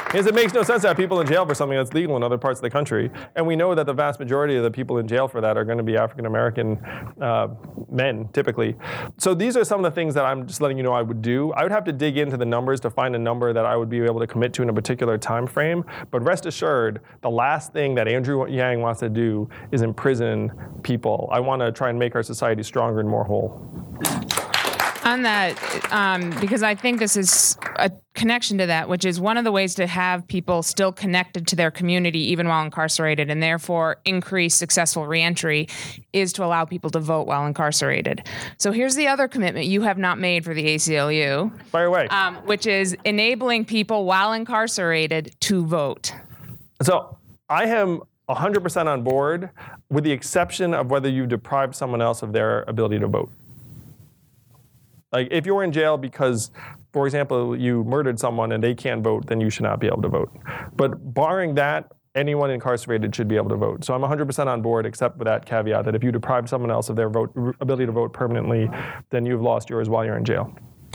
Because it makes no sense to have people in jail for something that's legal in other parts of the country. And we know that the vast majority of the people in jail for that are going to be African American uh, men, typically. So these are some of the things that I'm just letting you know I would do. I would have to dig into the numbers to find a number that I would be able to commit to in a particular time frame. But rest assured, the last thing that Andrew Yang wants to do is imprison people. I want to try and make our society stronger and more whole. On that, um, because I think this is a connection to that, which is one of the ways to have people still connected to their community even while incarcerated, and therefore increase successful reentry, is to allow people to vote while incarcerated. So here's the other commitment you have not made for the A C L U. Fire away. Um, which is enabling people while incarcerated to vote. So I am one hundred percent on board, with the exception of whether you deprive someone else of their ability to vote. Like, if you're in jail because, for example, you murdered someone and they can't vote, then you should not be able to vote. But barring that, anyone incarcerated should be able to vote. So I'm one hundred percent on board, except with that caveat that if you deprive someone else of their vote, ability to vote permanently, then you've lost yours while you're in jail.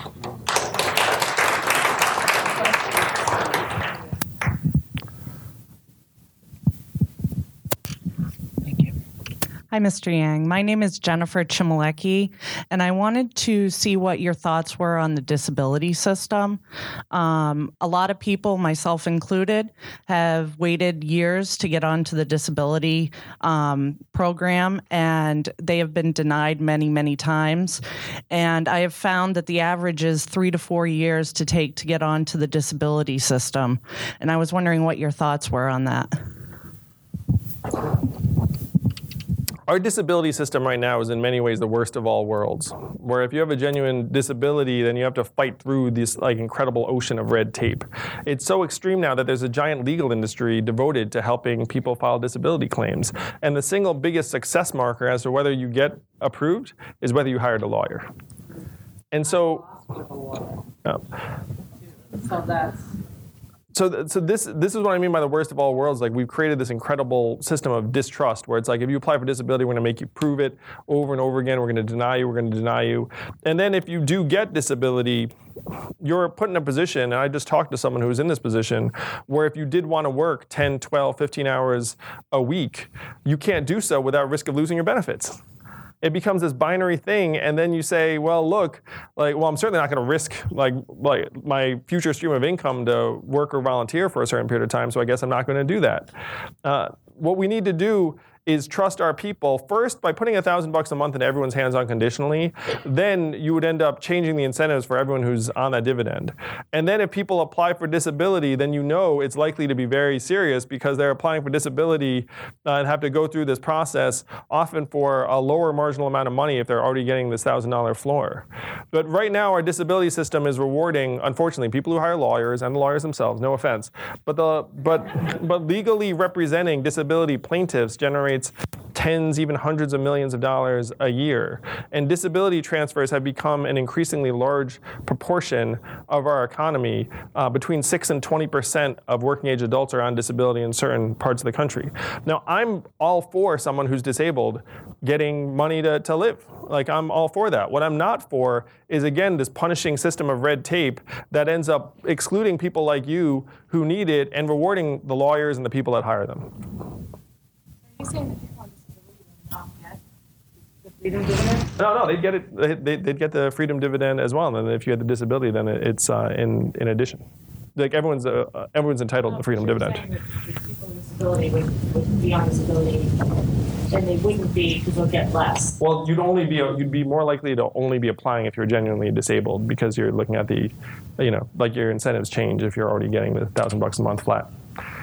Hi, Mister Yang. My name is Jennifer Chmielewski, and I wanted to see what your thoughts were on the disability system. Um, a lot of people, myself included, have waited years to get onto the disability um, program, and they have been denied many, many times. And I have found that the average is three to four years to take to get onto the disability system. And I was wondering what your thoughts were on that. Our disability system right now is in many ways the worst of all worlds, where if you have a genuine disability, then you have to fight through this like incredible ocean of red tape. It's so extreme now that there's a giant legal industry devoted to helping people file disability claims. And the single biggest success marker as to whether you get approved is whether you hired a lawyer. And so, uh, So that's... So, th- so this this is what I mean by the worst of all worlds. Like, we've created this incredible system of distrust, where it's like, if you apply for disability, we're going to make you prove it over and over again. We're going to deny you. We're going to deny you. And then if you do get disability, you're put in a position, and I just talked to someone who's in this position, where if you did want to work ten, twelve, fifteen hours a week, you can't do so without risk of losing your benefits. It becomes this binary thing, and then you say, well, look, like, well, I'm certainly not going to risk like like my future stream of income to work or volunteer for a certain period of time, so I guess I'm not going to do that. Uh, what we need to do is trust our people first by putting a thousand bucks a month into everyone's hands unconditionally. Then you would end up changing the incentives for everyone who's on that dividend. And then if people apply for disability, then you know it's likely to be very serious, because they're applying for disability uh, and have to go through this process often for a lower marginal amount of money if they're already getting this thousand dollar floor. But right now our disability system is rewarding, unfortunately, people who hire lawyers and the lawyers themselves. No offense, but the but but legally representing disability plaintiffs generates tens, even hundreds of millions of dollars a year. And disability transfers have become an increasingly large proportion of our economy. Uh, between six and twenty percent of working age adults are on disability in certain parts of the country. Now, I'm all for someone who's disabled getting money to, to live. Like, I'm all for that. What I'm not for is, again, this punishing system of red tape that ends up excluding people like you who need it and rewarding the lawyers and the people that hire them. Are you saying that people on disability will not get the freedom dividend? No, no, they'd get it. They, they, they'd get the freedom dividend as well. And then if you had the disability, then it's uh, in in addition. Like, everyone's uh, everyone's entitled to the freedom dividend. Saying that the people with disability would, would be on disability, and they wouldn't be because they'll get less. Well, you'd only be you'd be more likely to only be applying if you're genuinely disabled, because you're looking at the, you know, like, your incentives change if you're already getting the thousand bucks a month flat.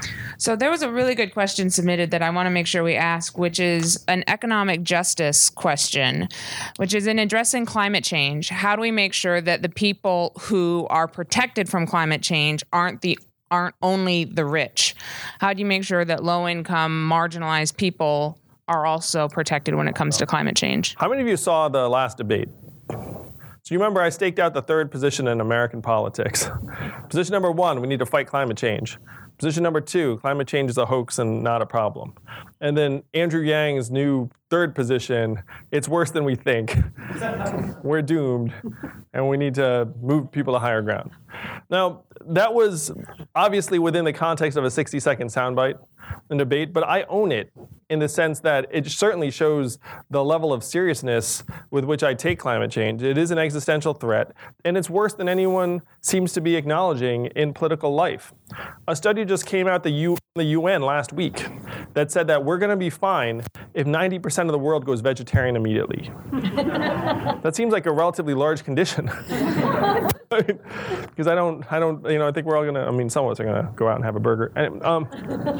So there was a really good question submitted that I want to make sure we ask, which is an economic justice question, which is, in addressing climate change, how do we make sure that the people who are protected from climate change aren't the aren't only the rich? How do you make sure that low-income, marginalized people are also protected when it comes to climate change? How many of you saw the last debate? So you remember I staked out the third position in American politics. Position number one, we need to fight climate change. Position number two, climate change is a hoax and not a problem. And then Andrew Yang's new third position, it's worse than we think. We're doomed, and we need to move people to higher ground. Now, that was obviously within the context of a sixty-second soundbite and debate, but I own it in the sense that it certainly shows the level of seriousness with which I take climate change. It is an existential threat, and it's worse than anyone seems to be acknowledging in political life. A study just came out the, U- the U N last week that said that we're going to be fine if ninety percent of the world goes vegetarian immediately. That seems like a relatively large condition. Because I don't, I don't, you know, I think we're all going to, I mean, some of us are going to go out and have a burger. And, um,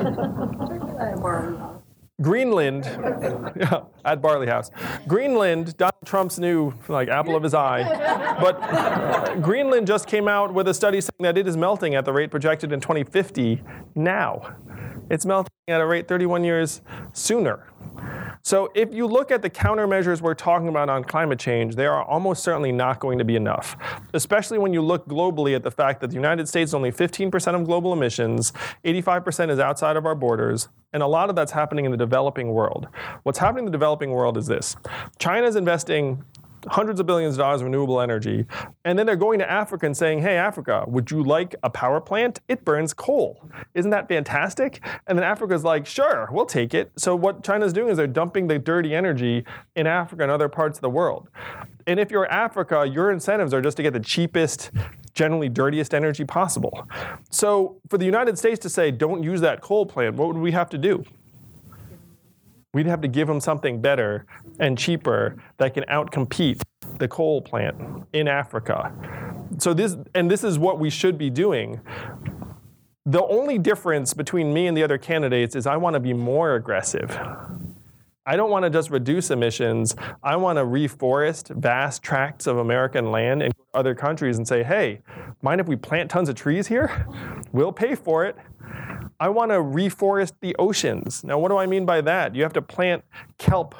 Greenland, yeah, at Barley House. Greenland, Donald Trump's new, like, apple of his eye. But Greenland just came out with a study saying that it is melting at the rate projected in twenty fifty now. It's melting at a rate thirty-one years sooner. So if you look at the countermeasures we're talking about on climate change, they are almost certainly not going to be enough, especially when you look globally at the fact that the United States is only fifteen percent of global emissions, eighty-five percent is outside of our borders, and a lot of that's happening in the developing world. What's happening in the developing world is this. China's investing hundreds of billions of dollars in renewable energy, and then they're going to Africa and saying, hey, Africa, would you like a power plant? It burns coal. Isn't that fantastic? And then Africa's like, sure, we'll take it. So what China's doing is they're dumping the dirty energy in Africa and other parts of the world. And if you're Africa, your incentives are just to get the cheapest, generally dirtiest energy possible. So for the United States to say, don't use that coal plant, what would we have to do? We'd have to give them something better and cheaper that can outcompete the coal plant in Africa. So this, and this is what we should be doing. The only difference between me and the other candidates is I want to be more aggressive. I don't want to just reduce emissions. I want to reforest vast tracts of American land and go to other countries and say, hey, mind if we plant tons of trees here? We'll pay for it. I want to reforest the oceans. Now, what do I mean by that? You have to plant kelp,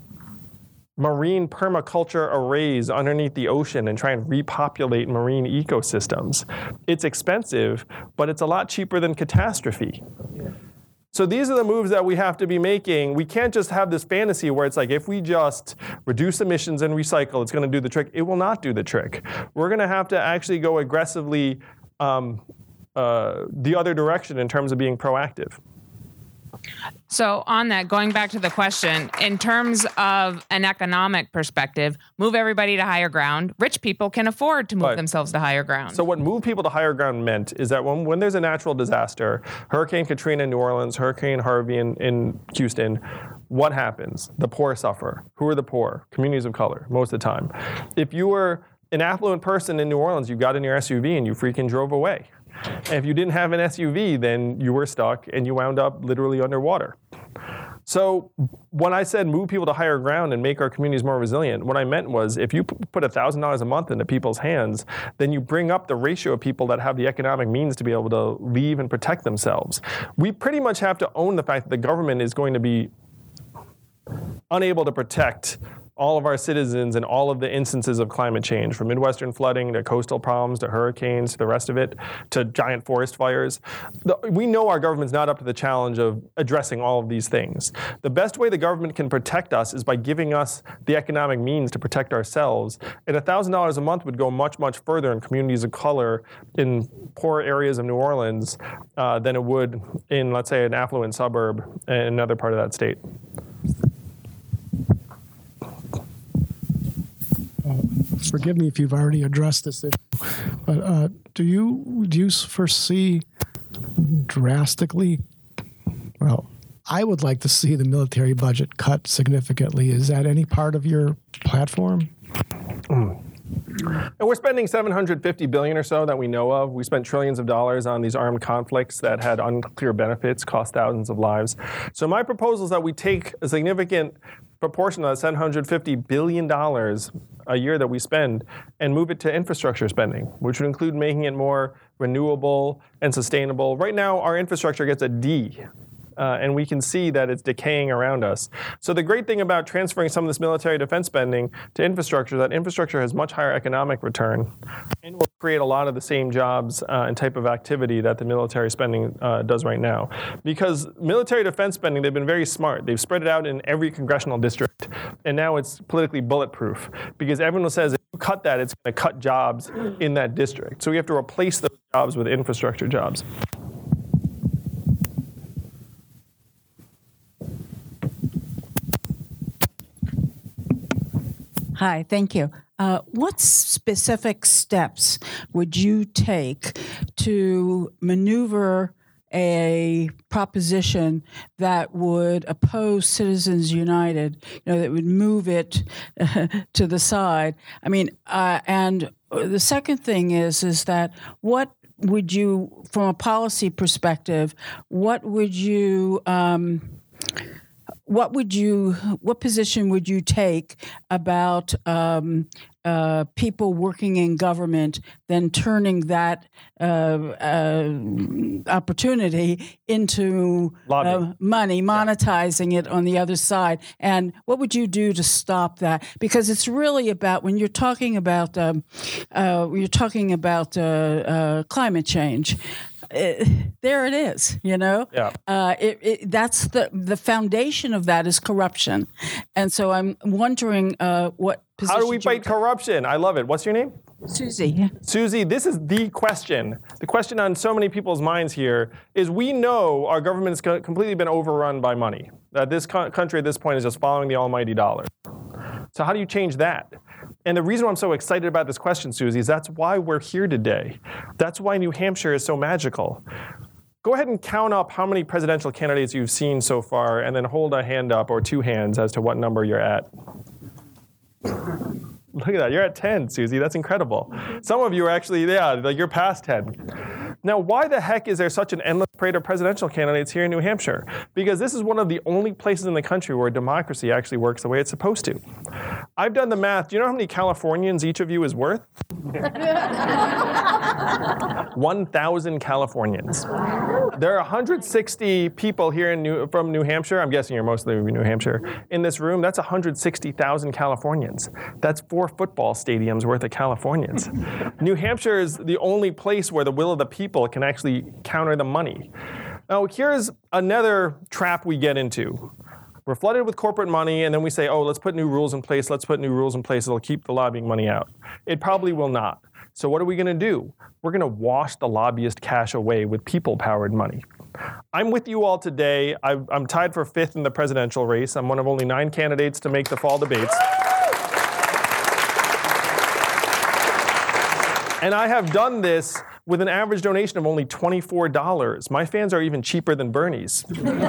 marine permaculture arrays underneath the ocean and try and repopulate marine ecosystems. It's expensive, but it's a lot cheaper than catastrophe. So these are the moves that we have to be making. We can't just have this fantasy where it's like, if we just reduce emissions and recycle, it's going to do the trick. It will not do the trick. We're going to have to actually go aggressively um, uh, the other direction in terms of being proactive. So on that, going back to the question, in terms of an economic perspective, move everybody to higher ground. Rich people can afford to move Right. themselves to higher ground. So what move people to higher ground meant is that when, when there's a natural disaster, Hurricane Katrina in New Orleans, Hurricane Harvey in, in Houston, what happens? The poor suffer. Who are the poor? Communities of color, most of the time. If you were an affluent person in New Orleans, you got in your S U V and you freaking drove away. And if you didn't have an S U V, then you were stuck and you wound up literally underwater. So when I said move people to higher ground and make our communities more resilient, what I meant was if you put one thousand dollars a month into people's hands, then you bring up the ratio of people that have the economic means to be able to leave and protect themselves. We pretty much have to own the fact that the government is going to be unable to protect all of our citizens in all of the instances of climate change, from Midwestern flooding to coastal problems to hurricanes to the rest of it, to giant forest fires. The, we know our government's not up to the challenge of addressing all of these things. The best way the government can protect us is by giving us the economic means to protect ourselves. And one thousand dollars a month would go much, much further in communities of color in poor areas of New Orleans uh, than it would in, let's say, an affluent suburb in another part of that state. Forgive me if you've already addressed this issue, but uh, do you do you foresee drastically? Well, I would like to see the military budget cut significantly. Is that any part of your platform? Mm. And we're spending seven hundred fifty billion dollars or so that we know of. We spent trillions of dollars on these armed conflicts that had unclear benefits, cost thousands of lives. So my proposal is that we take a significant proportion of that seven hundred fifty billion dollars a year that we spend and move it to infrastructure spending, which would include making it more renewable and sustainable. Right now, our infrastructure gets a D uh, and we can see that it's decaying around us. So the great thing about transferring some of this military defense spending to infrastructure, that infrastructure has much higher economic return and will create a lot of the same jobs uh, and type of activity that the military spending uh, does right now. Because military defense spending, they've been very smart. They've spread it out in every congressional district, and now it's politically bulletproof because everyone says if you cut that, it's going to cut jobs in that district. So we have to replace those jobs with infrastructure jobs. Hi, thank you. Uh, what specific steps would you take to maneuver a proposition that would oppose Citizens United, you know, that would move it uh, to the side? I mean, uh, and the second thing is, is that what would you, from a policy perspective, what would you, um, what would you, what position would you take about um, uh, people working in government then turning that uh, uh, opportunity into uh, money, monetizing it on the other side? And what would you do to stop that? Because it's really about, when you're talking about, um, uh, when you're talking about uh, uh, climate change, It, there it is, you know. Yeah. Uh, it, it, that's the the foundation of that is corruption, and so I'm wondering uh, what. How do we fight corruption? I love it. What's your name? Susie. Susie, this is the question. The question on so many people's minds here is we know our government has co- completely been overrun by money. That this co- country at this point is just following the almighty dollar. So how do you change that? And the reason why I'm so excited about this question, Susie, is that's why we're here today. That's why New Hampshire is so magical. Go ahead and count up how many presidential candidates you've seen so far, and then hold a hand up or two hands as to what number you're at. Look at that, you're at ten, Susie, that's incredible. Some of you are actually, yeah, like you're past ten. Now, why the heck is there such an endless parade of presidential candidates here in New Hampshire? Because this is one of the only places in the country where democracy actually works the way it's supposed to. I've done the math. Do you know how many Californians each of you is worth? one thousand Californians. There are one hundred sixty people here in New, from New Hampshire. I'm guessing you're mostly in New Hampshire. In this room, that's one hundred sixty thousand Californians. That's four football stadiums worth of Californians. New Hampshire is the only place where the will of the people can actually counter the money. Now, here's another trap we get into. We're flooded with corporate money, and then we say, oh, let's put new rules in place. Let's put new rules in place that'll keep the lobbying money out. It probably will not. So what are we going to do? We're going to wash the lobbyist cash away with people-powered money. I'm with you all today. I've, I'm tied for fifth in the presidential race. I'm one of only nine candidates to make the fall debates. And I have done this with an average donation of only twenty-four dollars. My fans are even cheaper than Bernie's.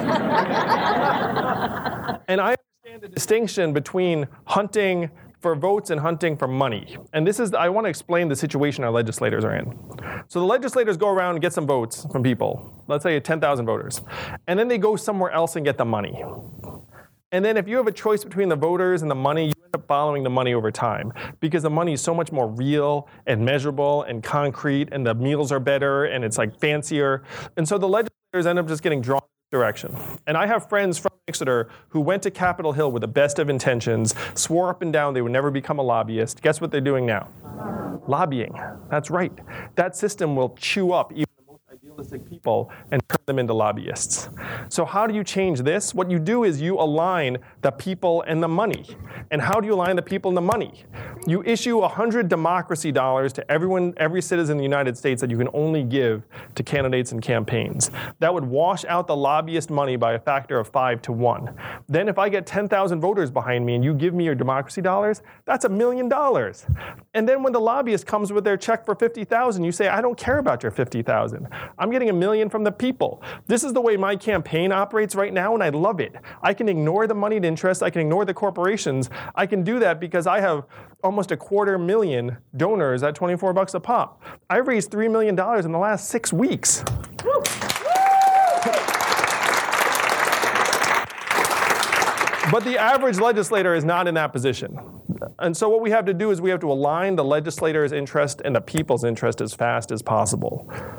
And I understand the distinction between hunting for votes and hunting for money. And this is, I want to explain the situation our legislators are in. So the legislators go around and get some votes from people, let's say ten thousand voters, and then they go somewhere else and get the money. And then if you have a choice between the voters and the money, you end up following the money over time because the money is so much more real and measurable and concrete, and the meals are better and it's like fancier. And so the legislators end up just getting drawn in this direction. And I have friends from Exeter who went to Capitol Hill with the best of intentions, swore up and down they would never become a lobbyist. Guess what they're doing now? Lobbying. That's right. That system will chew up even the most idealistic people and turn them into lobbyists. So how do you change this? What you do is you align the people and the money. And how do you align the people and the money? You issue one hundred democracy dollars to everyone, every citizen in the United States that you can only give to candidates and campaigns. That would wash out the lobbyist money by a factor of five to one. Then if I get ten thousand voters behind me and you give me your democracy dollars, that's a million dollars. And then when the lobbyist comes with their check for fifty thousand, you say, I don't care about your fifty thousand. I'm getting a million from the people. This is the way my campaign operates right now, and I love it. I can ignore the moneyed interest. I can ignore the corporations. I can do that because I have almost a quarter million donors at twenty-four bucks a pop. I've raised three million dollars in the last six weeks. But the average legislator is not in that position. And so what we have to do is we have to align the legislator's interest and the people's interest as fast as possible.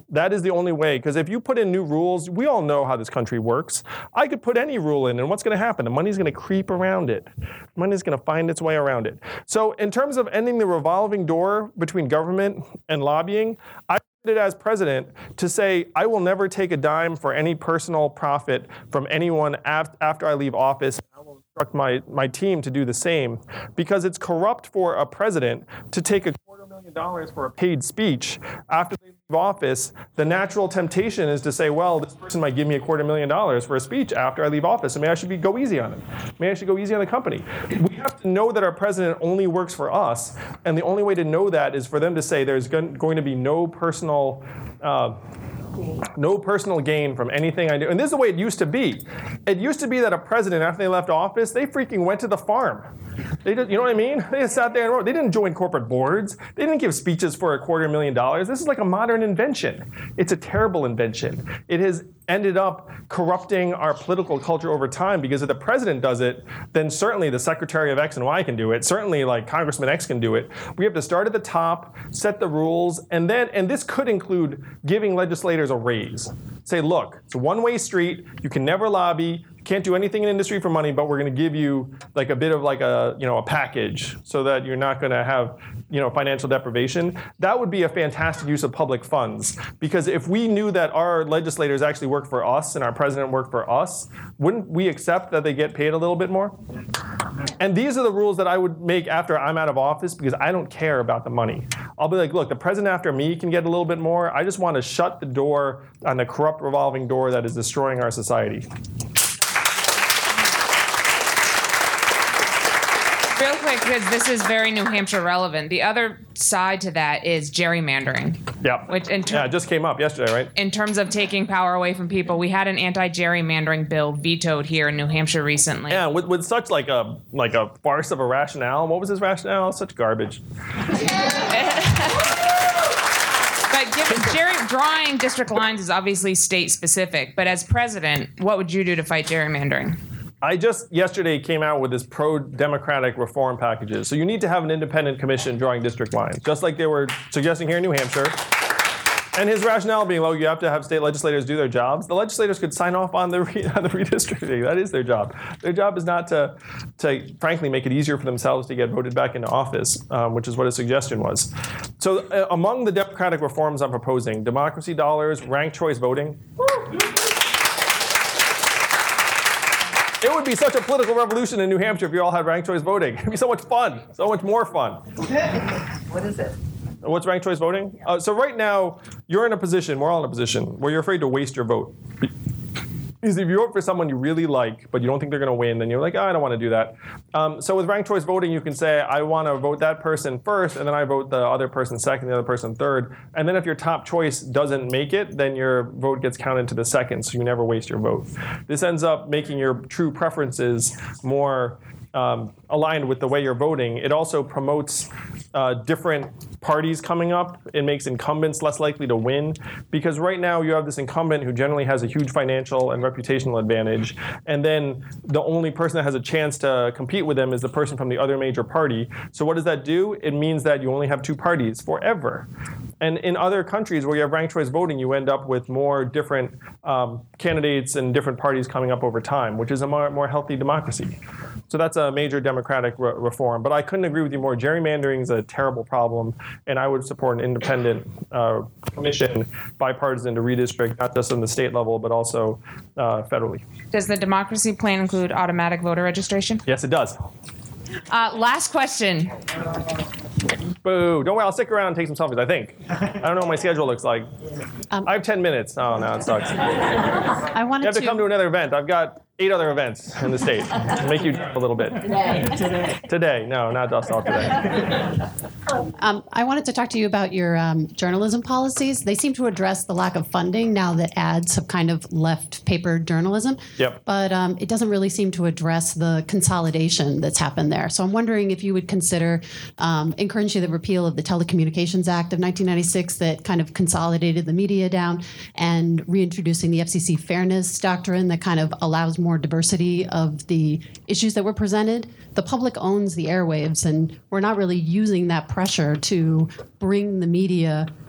That is the only way, because if you put in new rules, we all know how this country works. I could put any rule in, and what's going to happen? The money's going to creep around it. Money's going to find its way around it. So in terms of ending the revolving door between government and lobbying, I did as president to say, I will never take a dime for any personal profit from anyone af- after I leave office. I will instruct my, my team to do the same, because it's corrupt for a president to take a quarter million dollars for a paid speech after they leave office. The natural temptation is to say, well, this person might give me a quarter million dollars for a speech after I leave office, so maybe I should be, go easy on them. Maybe I should go easy on the company. We have to know that our president only works for us, and the only way to know that is for them to say there's going to be no personal uh, no personal gain from anything I do. And this is the way it used to be. It used to be that a president, after they left office, they freaking went to the farm. They did, you know what I mean? They just sat there and wrote. They didn't join corporate boards. They didn't give speeches for a quarter million dollars. This is like a modern invention. It's a terrible invention. It has ended up corrupting our political culture over time, because if the president does it, then certainly the secretary of X and Y can do it. Certainly like Congressman X can do it. We have to start at the top, set the rules, and then, and this could include giving legislators a raise. Say, look, it's a one-way street. You can never lobby. You can't do anything in industry for money, but we're going to give you like a bit of like a, you know, a package so that you're not going to have, you know, financial deprivation. That would be a fantastic use of public funds, because if we knew that our legislators actually work for us and our president worked for us, wouldn't we accept that they get paid a little bit more? And these are the rules that I would make after I'm out of office, because I don't care about the money. I'll be like, look, the president after me can get a little bit more. I just want to shut the door on the corrupt revolving door that is destroying our society. Real quick, because this is very New Hampshire relevant. The other side to that is gerrymandering. Yeah. Which in ter- yeah, it just came up yesterday, right? In terms of taking power away from people, we had an anti-gerrymandering bill vetoed here in New Hampshire recently. Yeah, with, with such like a like a farce of a rationale. What was his rationale? Such garbage. But given, gerry, drawing district lines is obviously state specific. But as president, what would you do to fight gerrymandering? I just yesterday came out with this pro-democratic reform packages. So you need to have an independent commission drawing district lines, just like they were suggesting here in New Hampshire. And his rationale being, well, you have to have state legislators do their jobs. The legislators could sign off on the, re- on the redistricting. That is their job. Their job is not to, to, frankly, make it easier for themselves to get voted back into office, um, which is what his suggestion was. So uh, among the democratic reforms I'm proposing, democracy dollars, ranked choice voting. It would be such a political revolution in New Hampshire if you all had ranked choice voting. It'd be so much fun, so much more fun. What is it? What's ranked choice voting? Uh, so right now, you're in a position, we're all in a position, where you're afraid to waste your vote. Because if you vote for someone you really like, but you don't think they're going to win, then you're like, oh, I don't want to do that. Um, so with ranked choice voting, you can say, I want to vote that person first, and then I vote the other person second, the other person third. And then if your top choice doesn't make it, then your vote gets counted to the second, so you never waste your vote. This ends up making your true preferences more um, aligned with the way you're voting. It also promotes uh, different parties coming up. It makes incumbents less likely to win, because right now you have this incumbent who generally has a huge financial and reputational advantage, and then the only person that has a chance to compete with them is the person from the other major party. So what does that do? It means that you only have two parties forever. And in other countries where you have ranked choice voting, you end up with more different um, candidates and different parties coming up over time, which is a more, more healthy democracy. So that's a major democratic re- reform. But I couldn't agree with you more. Gerrymandering is a terrible problem, and I would support an independent uh, commission, bipartisan, to redistrict, not just on the state level, but also uh, federally. Does the democracy plan include automatic voter registration? Yes, it does. Uh, last question. Boo. Don't worry, I'll stick around and take some selfies, I think. I don't know what my schedule looks like. Um, I have ten minutes. Oh, no, it sucks. I wanted you have to, to come to another event. I've got eight other events in the state. Make you a little bit. Today. Today. Today. No, not just all today. Um, I wanted to talk to you about your um, journalism policies. They seem to address the lack of funding now that ads have kind of left paper journalism. Yep. But um, it doesn't really seem to address the consolidation that's happened there. So I'm wondering if you would consider um, encouraging the repeal of the Telecommunications Act of nineteen ninety-six that kind of consolidated the media down, and reintroducing the F C C fairness doctrine that kind of allows more diversity of the issues that were presented. The public owns the airwaves, and we're not really using that pressure to bring the media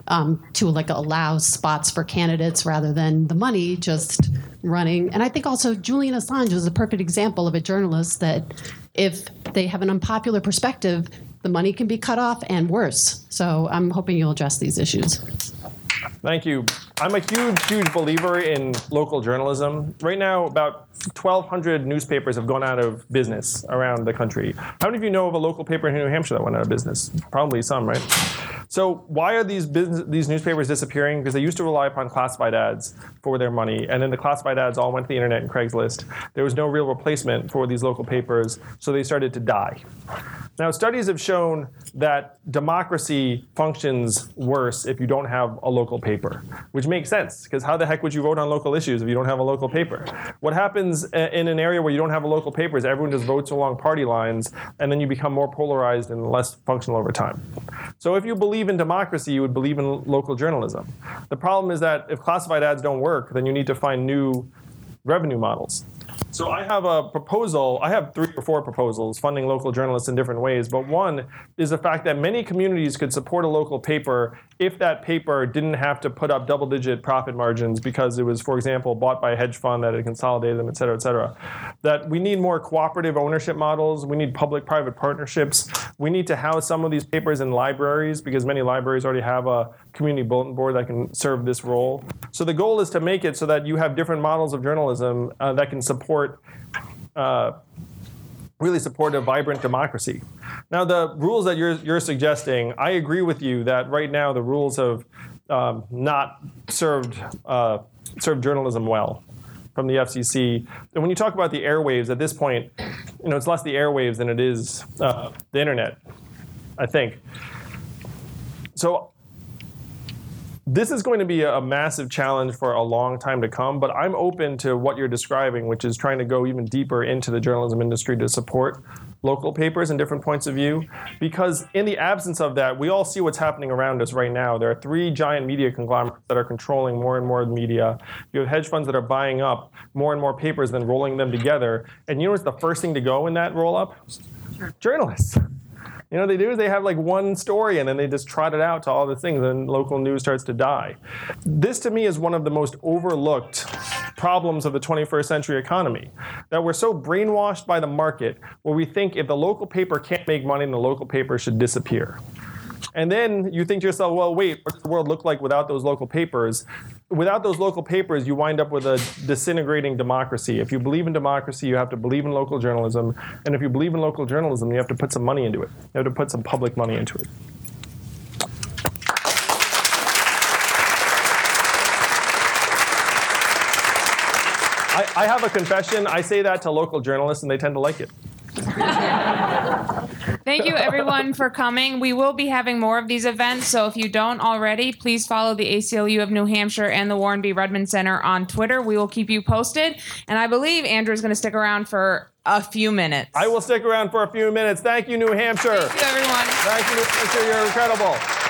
um, to like allow spots for candidates rather than the money just running. And I think also Julian Assange is a perfect example of a journalist that if they have an unpopular perspective, the money can be cut off and worse. So I'm hoping you'll address these issues. Thank you. I'm a huge, huge believer in local journalism. Right now, about twelve hundred newspapers have gone out of business around the country. How many of you know of a local paper in New Hampshire that went out of business? Probably some, right? So why are these business, these newspapers disappearing? Because they used to rely upon classified ads for their money, and then the classified ads all went to the internet and Craigslist. There was no real replacement for these local papers, so they started to die. Now, studies have shown that democracy functions worse if you don't have a local paper, which makes sense, because how the heck would you vote on local issues if you don't have a local paper? What happens in an area where you don't have a local paper is everyone just votes along party lines, and then you become more polarized and less functional over time. So if you believe in democracy, you would believe in local journalism. The problem is that if classified ads don't work, then you need to find new revenue models. So I have a proposal, I have three or four proposals funding local journalists in different ways, but one is the fact that many communities could support a local paper if that paper didn't have to put up double-digit profit margins because it was, for example, bought by a hedge fund that had consolidated them, et cetera, et cetera. That we need more cooperative ownership models, we need public-private partnerships, we need to house some of these papers in libraries because many libraries already have a community bulletin board that can serve this role. So the goal is to make it so that you have different models of journalism uh, that can support Uh, really support a vibrant democracy. Now, the rules that you're, you're suggesting, I agree with you that right now the rules have um, not served uh, served journalism well from the F C C. And when you talk about the airwaves, at this point, you know, it's less the airwaves than it is uh, the internet, I think. So this is going to be a massive challenge for a long time to come, but I'm open to what you're describing, which is trying to go even deeper into the journalism industry to support local papers and different points of view. Because in the absence of that, we all see what's happening around us right now. There are three giant media conglomerates that are controlling more and more of the media. You have hedge funds that are buying up more and more papers, then rolling them together. And you know what's the first thing to go in that roll-up? Journalists. You know what they do is they have like one story and then they just trot it out to all the things and local news starts to die. This to me is one of the most overlooked problems of the twenty-first century economy. That we're so brainwashed by the market where we think if the local paper can't make money, then the local paper should disappear. And then you think to yourself, well, wait, what does the world look like without those local papers? Without those local papers, you wind up with a disintegrating democracy. If you believe in democracy, you have to believe in local journalism. And if you believe in local journalism, you have to put some money into it. You have to put some public money into it. I, I have a confession. I say that to local journalists, and they tend to like it. Thank you, everyone, for coming. We will be having more of these events, so if you don't already, please follow the A C L U of New Hampshire and the Warren B. Rudman Center on Twitter. We will keep you posted. And I believe Andrew is going to stick around for a few minutes. I will stick around for a few minutes. Thank you, New Hampshire. Thank you, everyone. Thank you, New Hampshire. You're incredible.